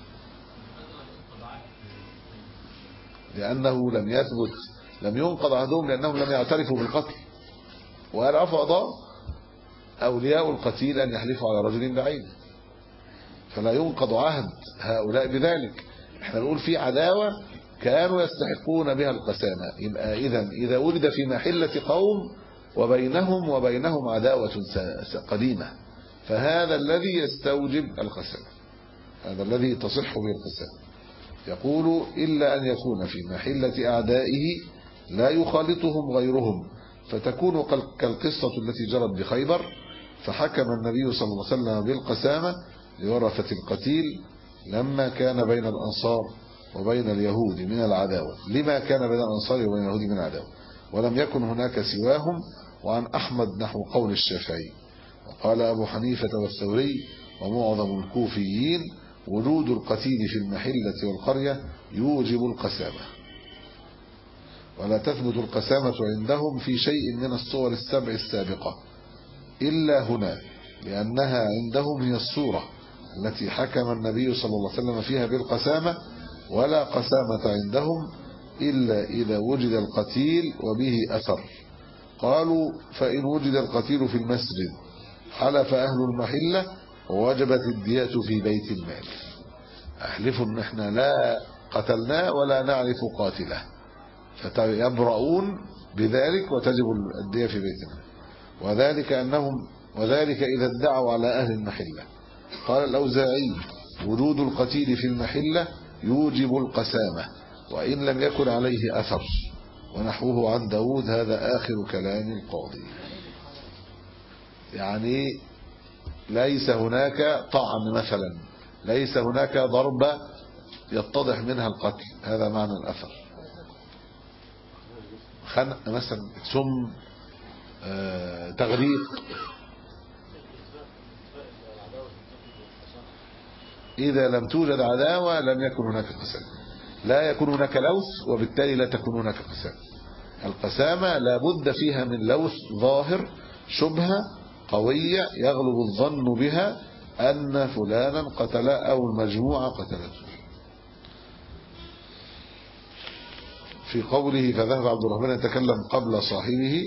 لأنه لم ينقض عهدهم، لأنهم لم يعترفوا بالقتل وقال عفوا أضاء. أولياء القتيل أن يحلفوا على رجل بعيد، فلا ينقض عهد هؤلاء بذلك. احنا نقول في عداوة كانوا يستحقون بها القسامة، يبقى إذا ولد في محلة قوم وبينهم عداوة قديمة، فهذا الذي يستوجب القسامة، هذا الذي تصح به القسامة. يقول إلا أن يكون في محلة أعدائه لا يخالطهم غيرهم، فتكون كالقصة التي جرت بخيبر، فحكم النبي صلى الله عليه وسلم بالقسامة لورثة القتيل لما كان بين الأنصار وبين اليهود من العداوة، لما كان بين الأنصار وبين اليهود من العداوة، ولم يكن هناك سواهم. وعن أحمد نحو قول الشافعي، وقال أبو حنيفة والثوري ومعظم الكوفيين وجود القتيل في المحلة والقرية يوجب القسامة، ولا تثبت القسامة عندهم في شيء من الصور السبع السابقة إلا هنا، لأنها عندهم هي الصورة التي حكم النبي صلى الله عليه وسلم فيها بالقسامة، ولا قسامة عندهم إلا إذا وجد القتيل وبه أثر. قالوا فإن وجد القتيل في المسجد حلف أهل المحلة ووجبت الدية في بيت المال، أحلفوا أن احنا لا قتلناه ولا نعرف قاتله، فيبرؤون بذلك وتجب الدية في بيت المال. وذلك إذا ادعوا على أهل المحلة. قال الأوزاعي وجود القتيل في المحلة يوجب القسامة وإن لم يكن عليه أثر، ونحوه عن داود. هذا آخر كلام القاضي. يعني ليس هناك طعن مثلا، ليس هناك ضربة يتضح منها القتل، هذا معنى الأثر. خنق مثلا، سم، تغريق. إذا لم توجد عداوة لم يكن هناك قسامة، لا يكون هناك لوث، وبالتالي لا تكون هناك قسامة. القسامة لابد فيها من لوث ظاهر، شبهة قوية يغلب الظن بها أن فلانا قتل أو المجموعة قتلته. في قوله فذهب عبد الرحمن يتكلم قبل صاحبه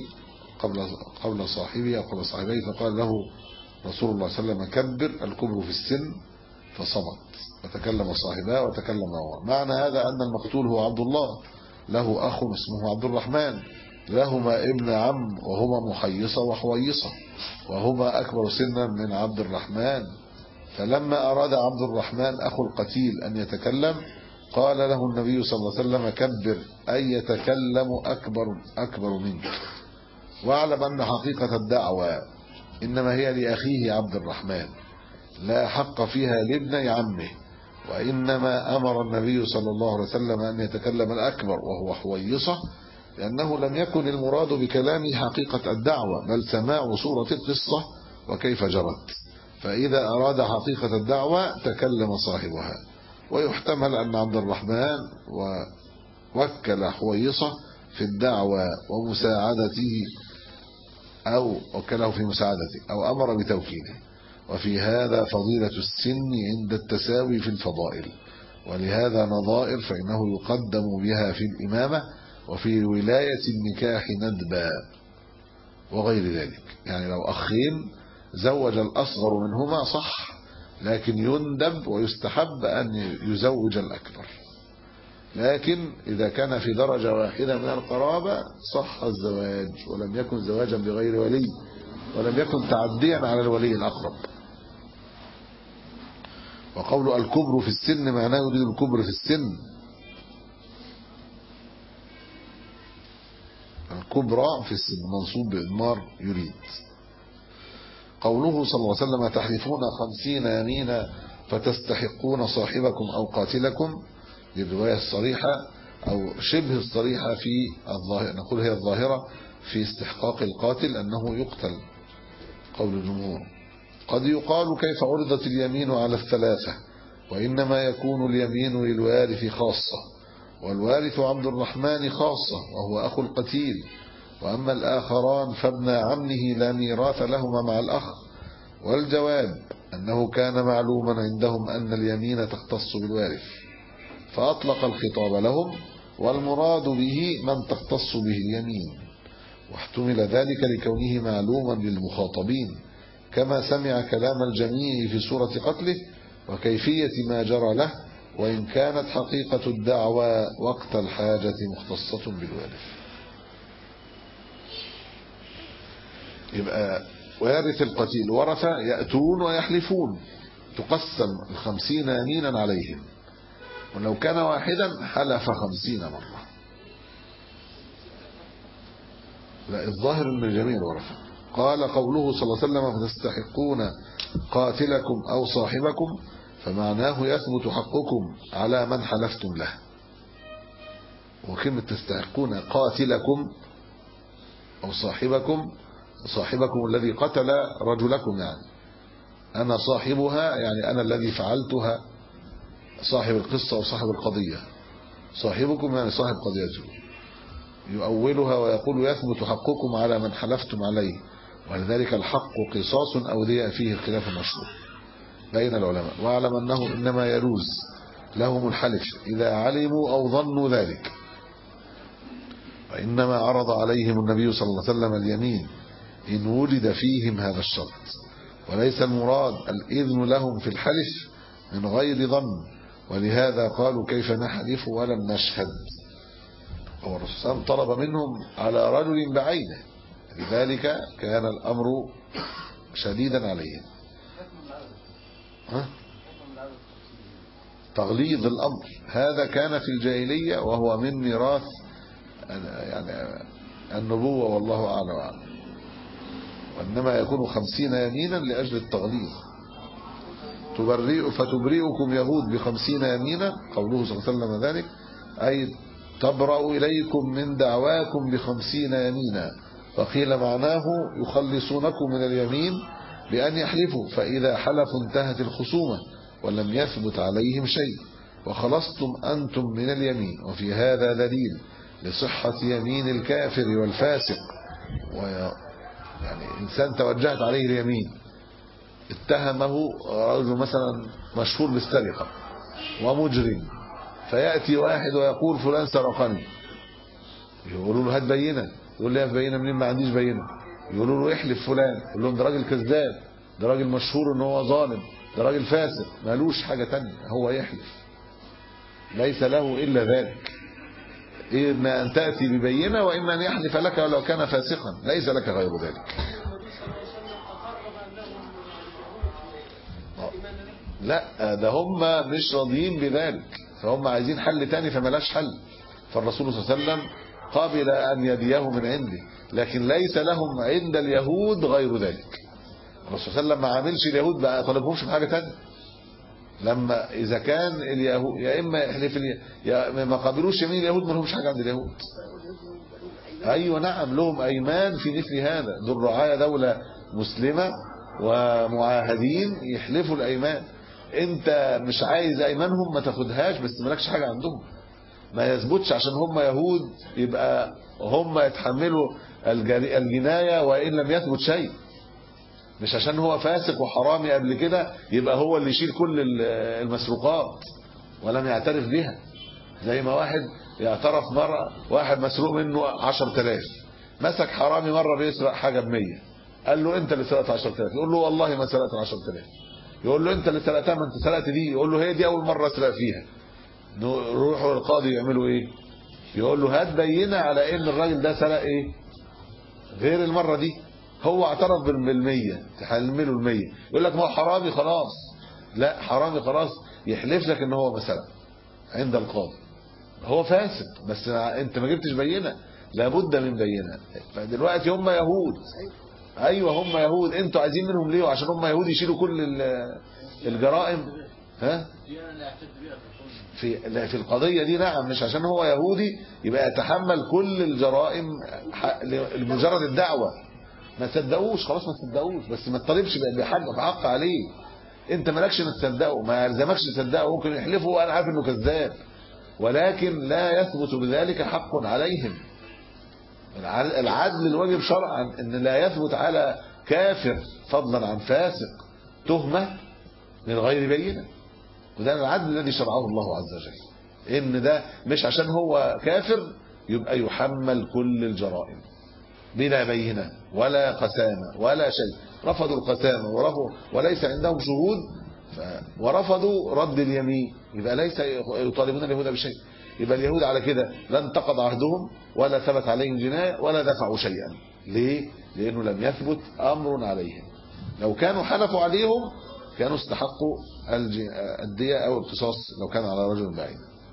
أو قبل صاحبيه، فقال له رسول الله صلى الله عليه وسلم كبر، الكبر في السن، فصمت، وتكلم صاحباه وتكلم هو. معنى هذا أن المقتول هو عبد الله، له أخ اسمه عبد الرحمن، لهما ابن عم وهما محيصة وحويصة، وهما أكبر سنا من عبد الرحمن. فلما أراد عبد الرحمن أخو القتيل أن يتكلم قال له النبي صلى الله عليه وسلم كبر، أي يتكلم أكبر منك، واعلم أن حقيقة الدعوة إنما هي لأخيه عبد الرحمن، لا حق فيها لابن عمه، وإنما أمر النبي صلى الله عليه وسلم أن يتكلم الأكبر وهو حويصة، لأنه لم يكن المراد بكلامه حقيقة الدعوة، بل سماع صورة القصة وكيف جرت. فإذا أراد حقيقة الدعوة تكلم صاحبها. ويحتمل أن عبد الرحمن وكل حويصة في الدعوة ومساعدته، أو وكله في مساعدته، أو أمر بتوكيله. وفي هذا فضيلة السن عند التساوي في الفضائل، ولهذا نظائر، فإنه يقدم بها في الإمامة وفي ولاية النكاح ندبا وغير ذلك. يعني لو أخين زوج الأصغر منهما صح، لكن يندب ويستحب أن يزوج الأكبر. لكن إذا كان في درجة واحدة من القرابة صح الزواج، ولم يكن زواجا بغير ولي، ولم يكن تعديا على الولي الأقرب. وقول الكبر في السن معناه يريد الكبر في السن، الكبرى في السن منصوب بإضمار يريد. قوله صلى الله عليه وسلم تحلفون 50 يمينا فتستحقون صاحبكم أو قاتلكم، للرواية الصريحة أو شبه الصريحة في الظاهرة، نقول هي الظاهرة في استحقاق القاتل أنه يقتل. قول الجمهور قد يقال كيف عرضت اليمين على الثلاثة، وإنما يكون اليمين للوارث خاصة، والوارث عبد الرحمن خاصة وهو أخو القتيل، وأما الآخران فابن عمه لا ميراث لهما مع الأخ. والجواب أنه كان معلوما عندهم أن اليمين تختص بالوارث، فأطلق الخطاب لهم، والمراد به من تختص به اليمين، واحتمل ذلك لكونه معلوما للمخاطبين، كما سمع كلام الجميع في صورة قتله وكيفية ما جرى له، وإن كانت حقيقة الدعوى وقت الحاجة مختصة بالوارث. يبقى وارث القتيل ورثة يأتون ويحلفون، تقسم 50 يمينا عليهم، ولو كان واحدا حلف 50 مرة. لا، الظاهر ان الجميع ورثة. قال قوله صلى الله عليه وسلم فتستحقون قاتلكم أو صاحبكم، فمعناه يثبت حقكم على من حلفتم له. وكلمة تستحقون قاتلكم أو صاحبكم، صاحبكم الذي قتل رجلكم، يعني أنا صاحبها، يعني أنا الذي فعلتها، صاحب القصة وصاحب القضية. صاحبكم يعني صاحب قضيته، يؤولها ويقول يثبت حقكم على من حلفتم عليه، ولذلك الحق قصاص أو دية فيه خلاف مشهور بين العلماء. واعلم أنه إنما يجوز لهم الحلف إذا علموا أو ظنوا ذلك، وإنما عرض عليهم النبي صلى الله عليه وسلم اليمين إن وجد فيهم هذا الشرط، وليس المراد الإذن لهم في الحلف من غير ظن، ولهذا قالوا كيف نحلف ولم نشهد. والرسول طلب منهم على رجل بعينه، لذلك كان الأمر شديدا عليهم. تغليظ الأمر هذا كان في الجاهلية، وهو من ميراث يعني النبوة، والله أعلم. وإنما يكون 50 يمينا لأجل التغليظ. فتبرئكم يهود ب50 يمينا، قوله صلى الله عليه وسلم ذلك، أي تبرأ إليكم من دعواكم ب50 يمينا. وقيل معناه يخلصونكم من اليمين بأن يحلفوا، فإذا حلفوا انتهت الخصومة ولم يثبت عليهم شيء، وخلصتم أنتم من اليمين. وفي هذا دليل لصحة يمين الكافر والفاسق. يعني إنسان توجهت عليه اليمين، اتهمه رجل مثلا مشهور بالسرقة ومجرم، فيأتي واحد ويقول فلان سرقني، يقولوا له هات بينة، يقول لي بينة منين؟ ما عنديش بينة. يقولوا له احلف فلان، يقول لهم ده راجل كذاب، ده راجل مشهور ان هو ظالم، ده راجل فاسق، مالوش حاجة تانية، هو يحلف، ليس له إلا ذلك. إما أن تأتي ببينة، وإما أن يحلف لك ولو كان فاسقا، ليس لك غير ذلك. لا، ده هم مش راضيين بذلك، فهم عايزين حل تاني فملاش حل. فالرسول صلى الله عليه وسلم قابل أن يديه من عنده، لكن ليس لهم عند اليهود غير ذلك. الرسول صلى الله عليه وسلم ما عاملش اليهود بقى طلبهمش بحاجة تانية. لما إذا كان اليهود يا إما يحلف يا ما قابلوش يمين اليهود، ما لهمش حاجة عند اليهود. أيوة نعم، لهم أيمان في مثل هذا، دول رعايا دولة مسلمة ومعاهدين يحلفوا الأيمان. انت مش عايز أيمانهم ما تاخدهاش، بس مالكش حاجة عندهم. ما يثبتش عشان هم يهود يبقى هم يتحملوا الجناية وإن لم يثبت شيء. مش عشان هو فاسق وحرامي قبل كده يبقى هو اللي يشيل كل المسروقات ولم يعترف بها. زي ما واحد يعترف مرة، واحد مسروق منه 10,000، مسك حرامي مرة بيسرق حاجة ب100، قال له انت اللي سرقت 10,000، يقول له والله ما سرقت 10,000. يقول له انت اللي سرقتها، ما انت سرقت دي، يقول له هي دي اول مرة اسرق فيها. روحوا للقاضي يعملوا ايه؟ يقول له هات بينة على ان الراجل ده سرق ايه غير المرة دي. هو اعترف بال100، تحلمله ال100، يقول لك ما هو حرامي خلاص. لا، حرامي خلاص يحلف لك ان هو ما سرق عند القاضي، هو فاسق بس انت ما جبتش بينة، لابد من بينة. فدلوقتي هم يهود، ايوه هم يهود، انتوا عايزين منهم ليه؟ عشان هم يهود يشيلوا كل الجرائم؟ ها في القضية دي نعم، مش عشان هو يهودي يبقى يتحمل كل الجرائم لمجرد الدعوة. ما تصدقوش خلاص، ما تصدقوش، بس ما تطالبش بحق عليه. انت مالكش انك تصدقه، ما يلزمكش تصدقه، ممكن يحلفوا وانا عارف انه كذاب، ولكن لا يثبت بذلك حق عليهم. العدل الواجب شرعا ان لا يثبت على كافر فضلا عن فاسق تهمة من غير بينة، وده العدل الذي شرعه الله عز وجل، ان ده مش عشان هو كافر يبقى يحمل كل الجرائم بلا بينة ولا قسامة ولا شيء. رفضوا القسامة وليس عندهم شهود ورفضوا رد اليمين، يبقى ليس يطالبون اليهود بشيء. يبقى اليهود على كده لا انتقض عهدهم ولا ثبت عليهم جناية ولا دفعوا شيئا. ليه؟ لأنه لم يثبت أمر عليهم. لو كانوا حلفوا عليهم كانوا استحقوا الدية أو القصاص لو كان على رجل بعيد.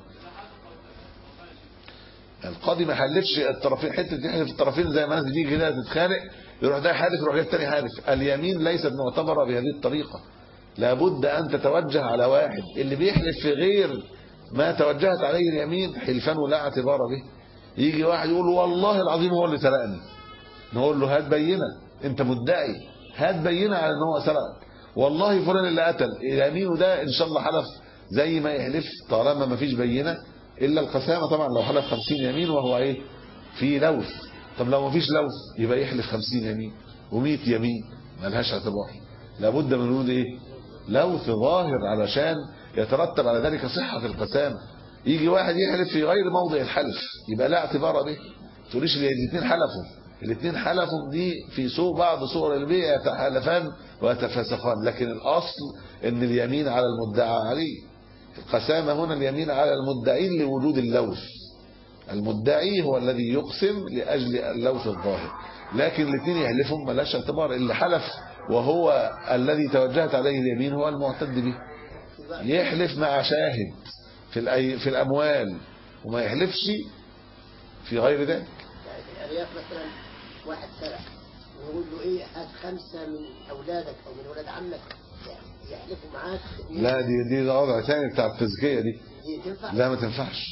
القاضي ما حلفش الطرفين، حته تحلف الطرفين زي ما الناس بتيجي كده تتخانق، يروح ده حالف يروح الثاني حالف. اليمين ليست معتبره بهذه الطريقه، لابد ان تتوجه على واحد. اللي بيحلف في غير ما توجهت عليه اليمين حلفانه لا اعتبار به. يجي واحد يقول والله العظيم هو اللي سرقني، نقول له هات بينه، انت مدعي هات بينه على ان هو سرقك. والله فلان اللي قتل، يمينه ده ان شاء الله حلف زي ما يحلف طالما ما فيش بينه، الا القسامه طبعا لو حلف 50 يمين وهو ايه في لوث. طب لو ما فيش لوث يبقى يحلف 50 يمين و100 يمين مالهاش اعتبار. لابد من وجود ايه لوث ظاهر علشان يترتب على ذلك صحه القسامه. يجي واحد يحلف في غير موضع الحلف يبقى لا اعتبار به. ما تقوليش الاثنين حلفوا دي في بعض صور البيع يتحالفان ويتفاسقان، لكن الاصل ان اليمين على المدعى عليه. القسامة هنا اليمين على المدعين لوجود اللوث. المدعي هو الذي يقسم لأجل اللوث الظاهر، لكن الاثنين يحلفهم ملاش اعتبار. اللي حلف وهو الذي توجهت عليه اليمين هو المعتد به. يحلف مع شاهد في الأموال وما يحلفش في غير ذلك. يعني مثلا واحد سرق ويقول له ايه هات 5 من اولادك او من اولاد عمك يحلفوا معاك. لا دي وضع ثاني بتاع التزكية دي تنفع؟ لا ما تنفعش.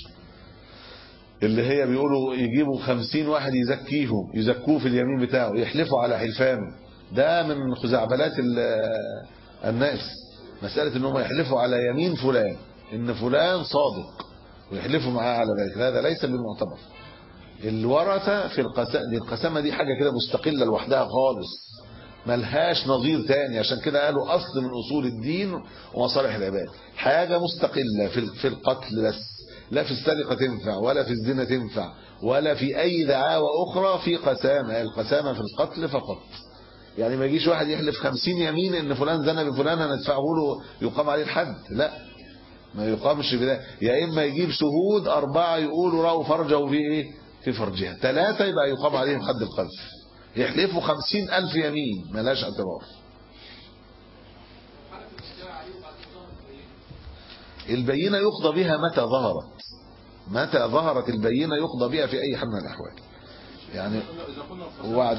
اللي هي بيقولوا يجيبوا 50 واحد يزكوه في اليمين بتاعه، يحلفوا على حلفانه. ده من خزعبلات الناس، مسألة انهم يحلفوا على يمين فلان ان فلان صادق ويحلفوا معاه على ذلك، هذا ليس بالمعتبر. الورثة في القسامة دي حاجة كده مستقلة لوحدها خالص، ملهاش نظير تاني. عشان كده قالوا اصل من اصول الدين ومصالح العباد، حاجة مستقلة في القتل بس، لا في السرقة تنفع ولا في الزنا تنفع ولا في اي دعاوى اخرى في قسامة. القسامة في القتل فقط. يعني ما يجيش واحد يحلف 50 يمين ان فلان زنى بفلان هندفعه له يقام عليه الحد، لا ما يقامش بده. يا اما يجيب شهود 4 يقولوا رأوا فرجه في ايه في فرجها، 3 يبقى يقام عليهم حد القذف. يحلفوا 50,000 يمين ملاش اعتبار. البينة يقضى بها متى ظهرت البينة يقضى بها في اي حال من الاحوال. يعني وعد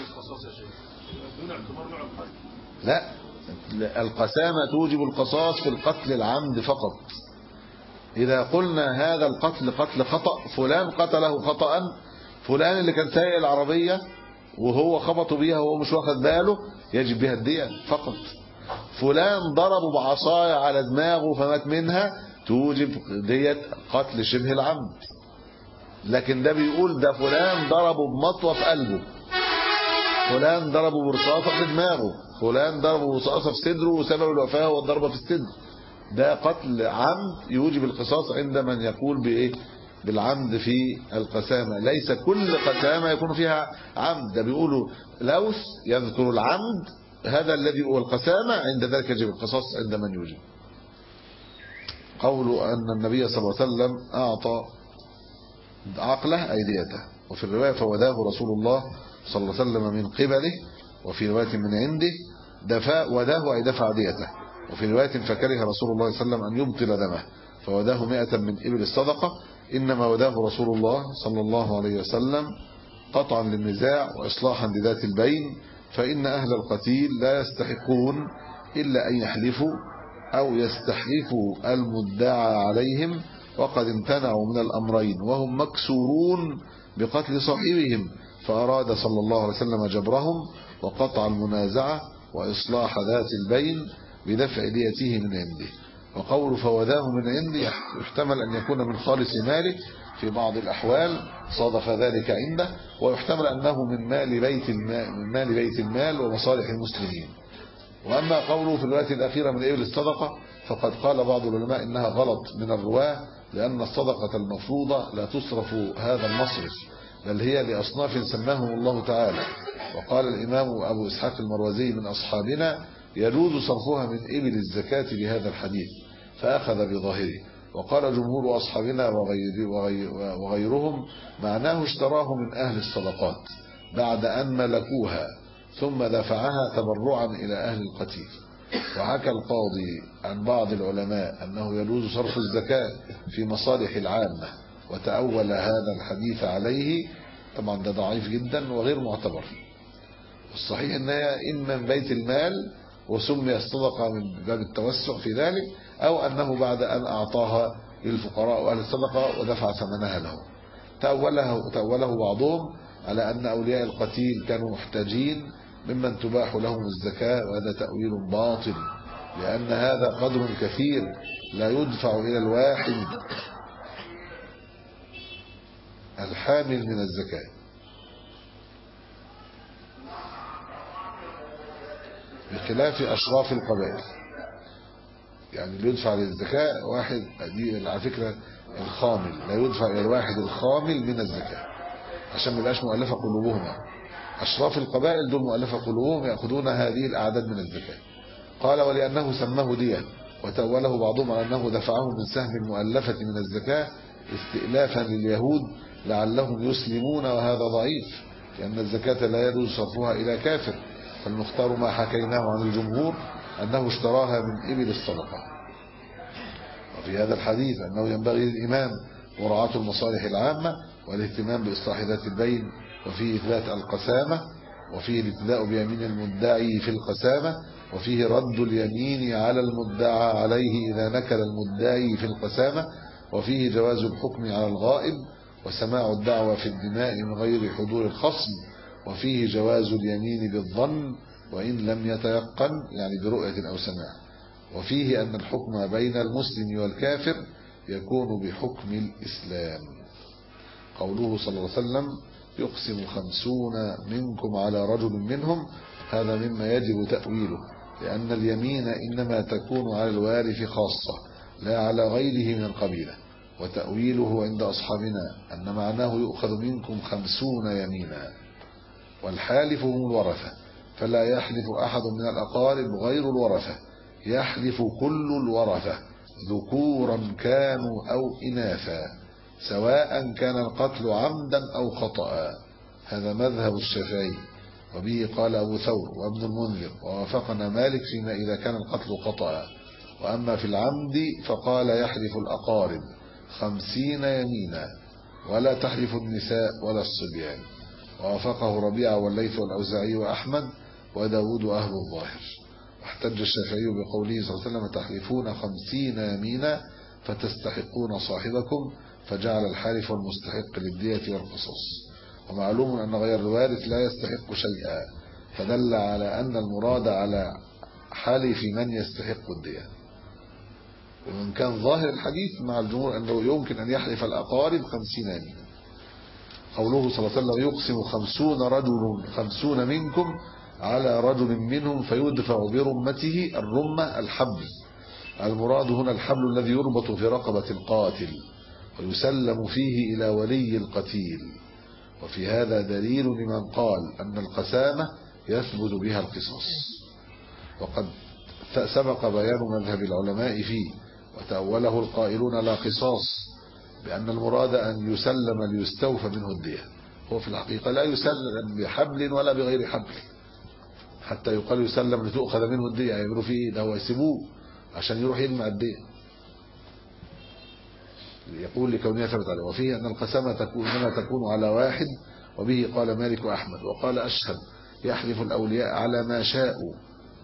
لا، القسامة توجب القصاص في القتل العمد فقط. إذا قلنا هذا القتل قتل خطأ، فلان قتله خطأ، فلان اللي كان سايق العربية وهو خبطه بيها وهو مش واخد باله يجب بها الدية فقط. فلان ضربه بعصاية على دماغه فمات منها توجب دية قتل شبه العمد. لكن ده بيقول ده فلان ضربه بمطوة في قلبه، فلان ضربه برصاصة في دماغه، فلان ضربه برصاصة في صدره وسبب الوفاة والضربة في الصدر، ده قتل عمد يوجب القصاص عند من يقول بإيه بالعمد في القسامة. ليس كل قسامة يكون فيها عمد، ده بيقولوا لوث يذكر العمد هذا الذي هو القسامة، عند ذلك يجب القصاص عند من يوجب. قولوا أن النبي صلى الله عليه وسلم أعطى عقله أي ديته، وفي الرواية فوداه رسول الله صلى الله عليه وسلم من قبله، وفي رواية من عنده وداه أي دفع ديته، وفي رواية فكره رسول الله صلى الله عليه وسلم أن يبطل دمه فوداه 100 من إبل الصدقة. إنما وداه رسول الله صلى الله عليه وسلم قطعا للنزاع وإصلاحا لذات البين، فإن أهل القتيل لا يستحقون إلا أن يحلفوا أو يستحلفوا المدعى عليهم، وقد امتنعوا من الأمرين وهم مكسورون بقتل صاحبهم، فأراد صلى الله عليه وسلم جبرهم وقطع المنازعة وإصلاح ذات البين بدفع ديته من عنده. وقول فوداه من عنده يحتمل أن يكون من خالص ماله في بعض الأحوال صادف ذلك عنده، ويحتمل أنه من مال بيت المال ومصالح المسلمين. وأما قوله في الرواية الأخيرة من إبل الصدقة فقد قال بعض العلماء إنها غلط من الرواة، لأن الصدقة المفروضة لا تصرف هذا المصرف، بل هي لأصناف سماهم الله تعالى. وقال الإمام أبو إسحاق المروزي من أصحابنا يجوز صرفها من إبل الزكاة بهذا الحديث، فأخذ بظاهره. وقال جمهور أصحابنا وغيرهم معناه اشتراه من أهل الصدقات بعد أن ملكوها ثم دفعها تبرعا إلى أهل القتيل. وحكى القاضي عن بعض العلماء أنه يجوز صرف الزكاة في مصالح العامة، وتأول هذا الحديث عليه. طبعا ده ضعيف جدا وغير معتبر. الصحيح أنها إما من بيت المال وسمي الصدقة من باب التوسع في ذلك، أو أنه بعد أن أعطاها للفقراء وأهل الصدقة ودفع ثمنها له. تأوله بعضهم على أن أولياء القتيل كانوا محتاجين ممن تباح لهم الزكاة، وهذا تأويل باطل، لأن هذا قدر كثير لا يدفع إلى الواحد الحامل من الزكاة. بخلاف أشراف القبائل، يعني اللي يدفع للزكاة واحد، دي على فكرة الخامل لا يدفع إلى الواحد الخامل من الزكاة عشان ما يبقاش مؤلفة قلوبهم. أشراف القبائل دول مؤلفة قلوبهم يأخذون هذه الأعداد من الزكاة. قال ولأنه سماه دية، وتأوله بعضهم على أنه دفعه من سهم المؤلفة من الزكاة استئلافا لليهود لعلهم يسلمون، وهذا ضعيف، لأن الزكاة لا يجوز صرفها إلى كافر. فالمختار ما حكيناه عن الجمهور أنه اشتراها من إبل الصدقة. وفي هذا الحديث أنه ينبغي للإمام مراعاة المصالح العامة والاهتمام بإصلاح ذات البين، وفيه إثبات القسامة، وفيه الابتداء بيمين المدعي في القسامة، وفيه رد اليمين على المدعى عليه إذا نكل المدعي في القسامة، وفيه جواز الحكم على الغائب وسماع الدعوة في الدماء من غير حضور الخصم، وفيه جواز اليمين بالظن وإن لم يتيقن، يعني برؤية أو سماع، وفيه أن الحكم بين المسلم والكافر يكون بحكم الإسلام. قوله صلى الله عليه وسلم يقسم 50 منكم على رجل منهم، هذا مما يجب تأويله، لأن اليمين إنما تكون على الوارث خاصة لا على غيره من القبيلة. وتأويله عند أصحابنا أن معناه يؤخذ منكم 50 يمينا، والحالف هم الورثة، فلا يحلف أحد من الأقارب غير الورثة، يحلف كل الورثة ذكورا كانوا أو إناثا، سواء كان القتل عمدا أو خطأ. هذا مذهب الشافعي، وبه قال أبو ثور وابن المنذر، ووافقنا مالك فيما إذا كان القتل خطأ. وأما في العمد فقال يحلف الأقارب 50 يمينا، ولا تحلف النساء ولا الصبيان. ووافقه ربيعة والليث والأوزاعي وأحمد وداود وأهل الظاهر. واحتج الشافعي بقوله صلى الله عليه وسلم تحلفون 50 يمينا فتستحقون صاحبكم، فجعل الحالف والمستحق للدية والقصاص. ومعلوم أن غير الوارث لا يستحق شيئا، فدل على أن المراد على حلف من يستحق الدية. ومن كان ظاهر الحديث مع الجمهور أنه يمكن أن يحلف الأقارب 50 يمينا. قوله صلى الله عليه وسلم يقسم 50 منكم على رجل منهم فيدفع برمته، الرمة الحبل، المراد هنا الحبل الذي يربط في رقبة القاتل ويسلم فيه إلى ولي القتيل. وفي هذا دليل لمن قال أن القسامة يثبت بها القصاص، وقد سبق بيان مذهب العلماء فيه، وتأوله القائلون لا قصاص بأن المراد أن يسلم ليستوفى منه الدية. هو في الحقيقة لا يسلم بحبل ولا بغير حبل، حتى يقال يسلم لتؤخذ منه الدية، يعملوا فيه ده هو يسيبوه عشان يروح يجمع الدية، يقول لكونها ثبت عليه. وفيه أن القسامة إنما تكون على واحد، وبه قال مالك وأحمد. وقال أشهب يحلف الأولياء على ما شاءوا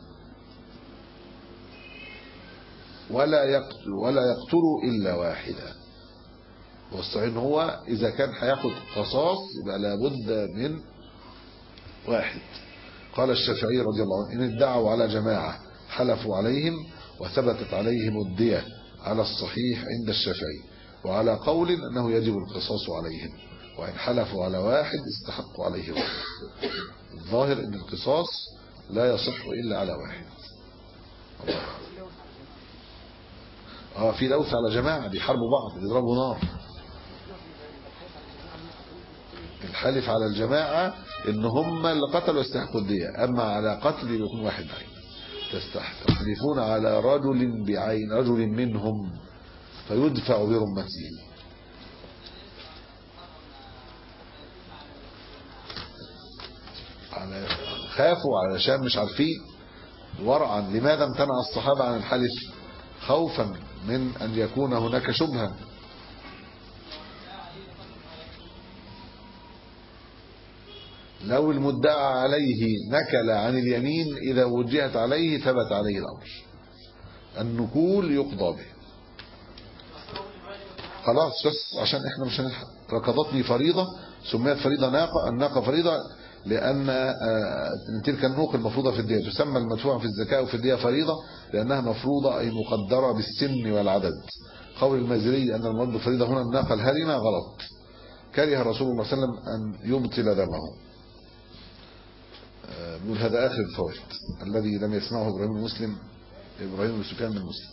ولا يقتلوا إلا واحدا. والصحيح هو إذا كان هياخد قصاص يبقى لابد من واحد. قال الشافعي رضي الله عنه إن ادعوا على جماعة حلفوا عليهم وثبتت عليهم الدية على الصحيح عند الشافعي، وعلى قول أنه يجب القصاص عليهم، وإن حلفوا على واحد استحقوا عليه واحد. الظاهر أن القصاص لا يصح إلا على واحد. في لوث على جماعة بيحاربوا بعض بيضربوا نار. الحلف على الجماعة إن هم اللي قتلوا يستحقوا الدية، أما على قتل يكون واحد بعين. تحلفون على رجل بعين، رجل منهم فيدفع برمته. خافوا علشان مش عارفين ورعا. لماذا امتنع الصحابة عن الحلف؟ خوفا من أن يكون هناك شبهة. لو المدعى عليه نكل عن اليمين إذا وجهت عليه ثبت عليه الأمر، النكول يقضى به. خلاص بس عشان احنا مش هنلحق. ركضتني فريضة، سميت فريضة ناقة، الناقة فريضة لأن تلك النوق المفروضة في الدية. تسمى المدفوع في الزكاة وفي الدية فريضة لأنها مفروضة أي مقدرة بالسن والعدد. قول المازري أن المراد بالفريضة هنا الناقة الهرمة غلط. كره رسول الله صلى الله عليه وسلم أن يبطل دمه. بيقول هذا آخر الفوائد الذي لم يسمعه إبراهيم بن سفيان بن مسلم.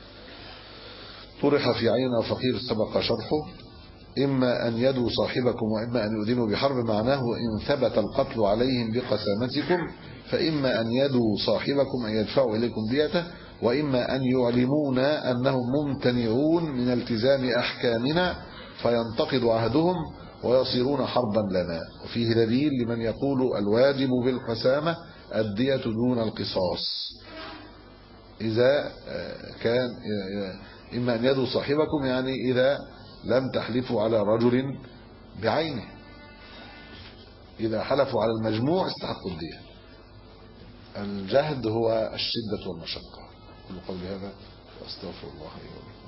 طرح في عين فقير سبق شرحه: إما أن يدوا صاحبكم وإما أن يؤذنوا بحرب، معناه إن ثبت القتل عليهم بقسامتكم فإما أن يدوا صاحبكم أن يدفعوا إليكم ديته، وإما أن يعلمونا أنهم ممتنعون من التزام أحكامنا فينتقض عهدهم ويصيرون حربا لنا. وفيه دليل لمن يقول الواجب بالقسامة الدية دون القصاص. إذا كان إما أن يدوا صاحبكم يعني إذا لم تحلفوا على رجل بعينه، إذا حلفوا على المجموع استحقوا الدية. الجهد هو الشدة والمشقة. كل قول هذا أستغفر الله لي ولكم.